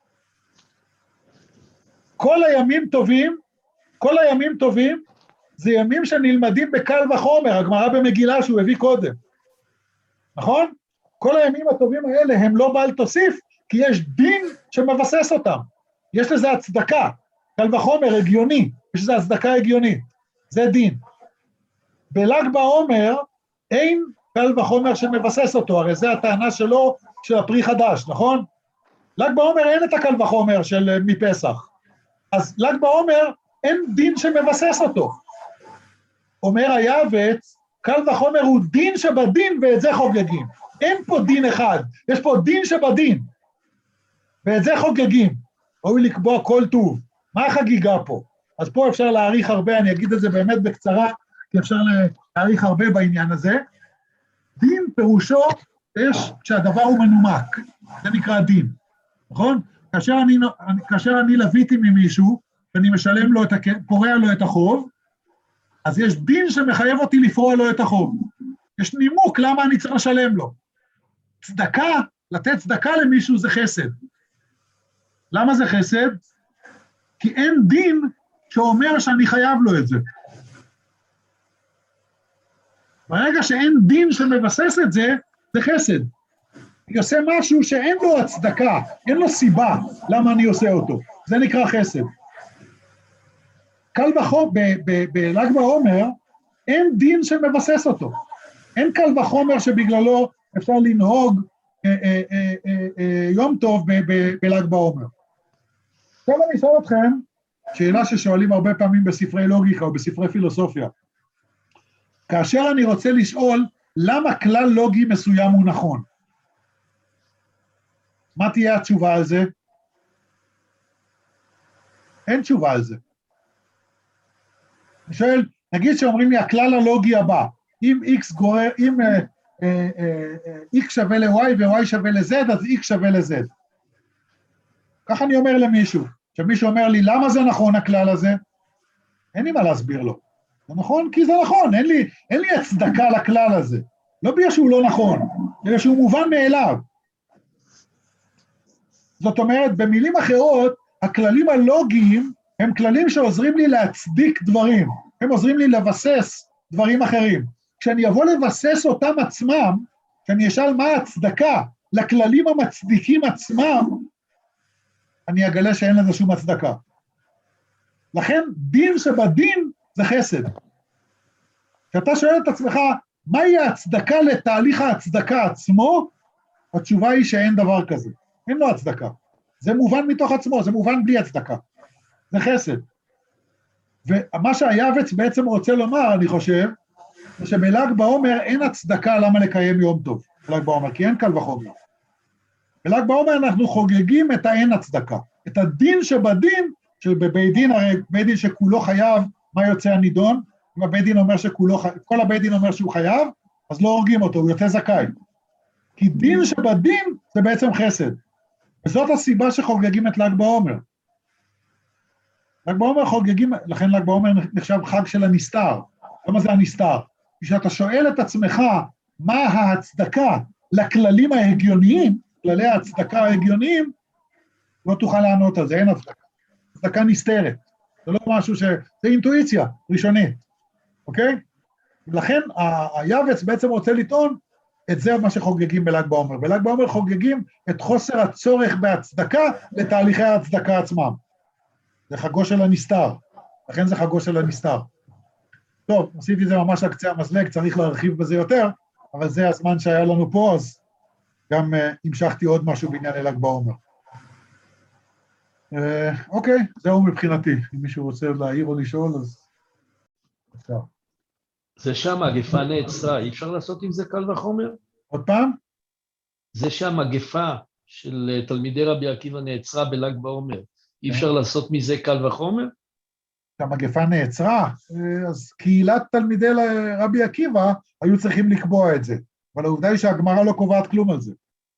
כל הימים טובים זה ימים שנלמדים בקל וחומר, הגמרא במגילה שהוא הביא קודם. נכון? כל הימים הטובים האלה הם לא בעל תוסיף, כי יש דין שמבסס אותם. יש לזה הצדקה, קל וחומר הגיוני, יש לזה הצדקה הגיונית, זה דין. בל"ג בעומר אין קל וחומר שמבסס אותו, הרי זה הטענה שלו, של הפרי חדש, נכון? ל"ג בעומר אין את הקל וחומר של מפסח, אז ל"ג בעומר אין דין שמבסס אותו. אומר היעבץ, קל וחומר הוא דין שבדין ואת זה חוגגים. אין פה דין אחד, יש פה דין שבדין, ואת זה חוגגים. ראוי לקבוע כל טוב. מה החגיגה פה? אז פה אפשר להעריך הרבה, אני אגיד את זה באמת בקצרה, כי אפשר להעריך הרבה בעניין הזה. דין פירושו יש כשהדבר הוא מנומק, זה נקרא דין, נכון? כאשר אני לוויתי ממישהו, ואני משלם לו פורע לו את החוב, אז יש דין שמחייב אותי לפרוע לו את החוב. יש נימוק למה אני צריך לשלם לו. צדקה, לתת צדקה למישהו זה חסד. למה זה חסד? כי אין דין שאומר שאני חייב לו את זה. ברגע שאין דין שמבסס את זה, זה חסד. אני עושה משהו שאין לו הצדקה, אין לו סיבה למה אני עושה אותו. זה נקרא חסד. קל וחומר, בל"ג בעומר, אין דין שמבסס אותו. אין קל וחומר שבגללו אפשר לנהוג יום טוב בל"ג בעומר. עכשיו אני אשאל אתכם, שאלה ששואלים הרבה פעמים בספרי לוגיקה או בספרי פילוסופיה. כאשר אני רוצה לשאול למה כלל לוגי מסוים הוא נכון, מה תהיה התשובה על זה? אין תשובה על זה. אני שואל, נגיד שאומרים לי הכלל הלוגי הבא, אם x שווה ל-y ו-y שווה ל-z, אז x שווה ל-z. ככה אני אומר למישהו, שמישהו אומר לי, למה זה נכון הכלל הזה? אין לי מה להסביר לו. זה נכון כי זה נכון, אין לי הצדקה לכלל הזה. לא בגלל שהוא לא נכון, אלא שהוא מובן מאליו. זאת אומרת, במילים אחרות, הכללים הלוגיים הם כללים שעוזרים לי להצדיק דברים, הם עוזרים לי לבסס דברים אחרים. כשאני אבוא לבסס אותם עצמם, כשאני אשאל מה ההצדקה לכללים המצדיקים עצמם, אני אגלה שאין לזה שום הצדקה. לכן דין שבדין זה חסד. כשאתה שואל את עצמך, מהי ההצדקה לתהליך ההצדקה עצמו, התשובה היא שאין דבר כזה. אין לו הצדקה. זה מובן מתוך עצמו, זה מובן בלי הצדקה. זה חסד. ומה שהיעבץ בעצם רוצה לומר, אני חושב, זה שבל"ג בעומר אין הצדקה למה לקיים יום טוב. בל"ג בעומר, כי אין קל וחומר. בל"ג בעומר אנחנו חוגגים את האין הצדקה. את הדין שבדין, שבבית דין, הרי בית דין שכולו חייב, מה יוצא הנידון? אם הבית דין אומר כל הבית דין אומר שהוא חייב, אז לא הורגים אותו, הוא יוצא זכאי. כי דין שבדין זה בעצם חסד. וזאת הסיבה שחוגגים את ל"ג בעומר. ל"ג בעומר חוגגים, לכן ל"ג בעומר נחשב חג של הנסתר. למה זה הנסתר? כשאתה שואל את עצמך מה ההצדקה לכללים ההגיוניים, כללי ההצדקה ההגיוניים, לא תוכל לענות על זה, אין הצדקה. הצדקה נסתרת. זה לא משהו זה אינטואיציה ראשונית, אוקיי? ולכן היעבץ בעצם רוצה לטעון, את זה מה שחוגגים בל"ג בעומר. בל"ג בעומר חוגגים את חוסר הצורך בהצדקה לתהליכי ההצדקה עצמם. זה חגו של הנסתר, לכן זה חגו של הנסתר. טוב, עשיתי את זה ממש על קצה המזלג, צריך להרחיב בזה יותר, אבל זה הזמן שהיה לנו פה, אז גם המשכתי עוד משהו בעניין ל"ג בעומר. אוקיי, זהו מבחינתי. אם מישהו רוצה להעיר או לשאול, אז אפשר. זה שהמגפה נעצרה, אי אפשר לעשות עם זה קל וחומר? עוד פעם? זה שהמגפה של תלמידי רבי עקיבא נעצרה בל"ג בעומר, אי אפשר לעשות מזה קל וחומר? כשהמגפה נעצרה, אז קהילת תלמידי רבי עקיבא היו צריכים לקבוע את זה, אבל העובדה היא שהגמרא לא קובעת כלום על זה.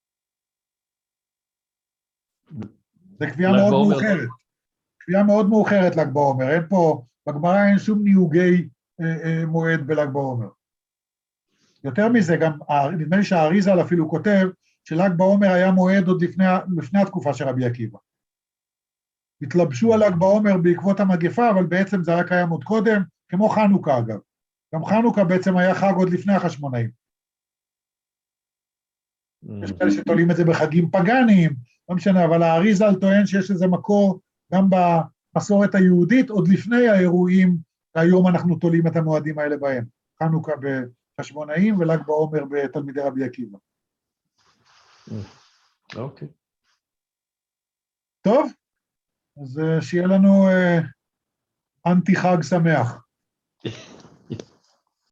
זה קביעה מאוד מאוחרת. קביעה מאוד מאוחרת ל"ג בעומר, אין פה, בגמרא אין שום ניהוגי מועד בל"ג בעומר. יותר מזה, גם נדמה לי שהאריז"ל אפילו כותב של"ג בעומר היה מועד עוד לפני התקופה של רבי עקיבא. התלבשו על ל"ג בעומר בעקבות המגפה, אבל בעצם זה היה קיים עוד קודם, כמו חנוכה אגב. גם חנוכה בעצם היה חג עוד לפני החשמונאים. יש כאלה שתולים את זה בחגים פגניים, לא משנה, אבל האריז"ל טוען שיש לזה מקור גם במסורת היהודית, עוד לפני האירועים, והיום אנחנו תולים את המועדים האלה בהם. חנוכה בחשמונאים ול"ג בעומר בתלמידי רבי עקיבא. אוקיי. טוב, אז שיהיה לנו אנטי חג שמח.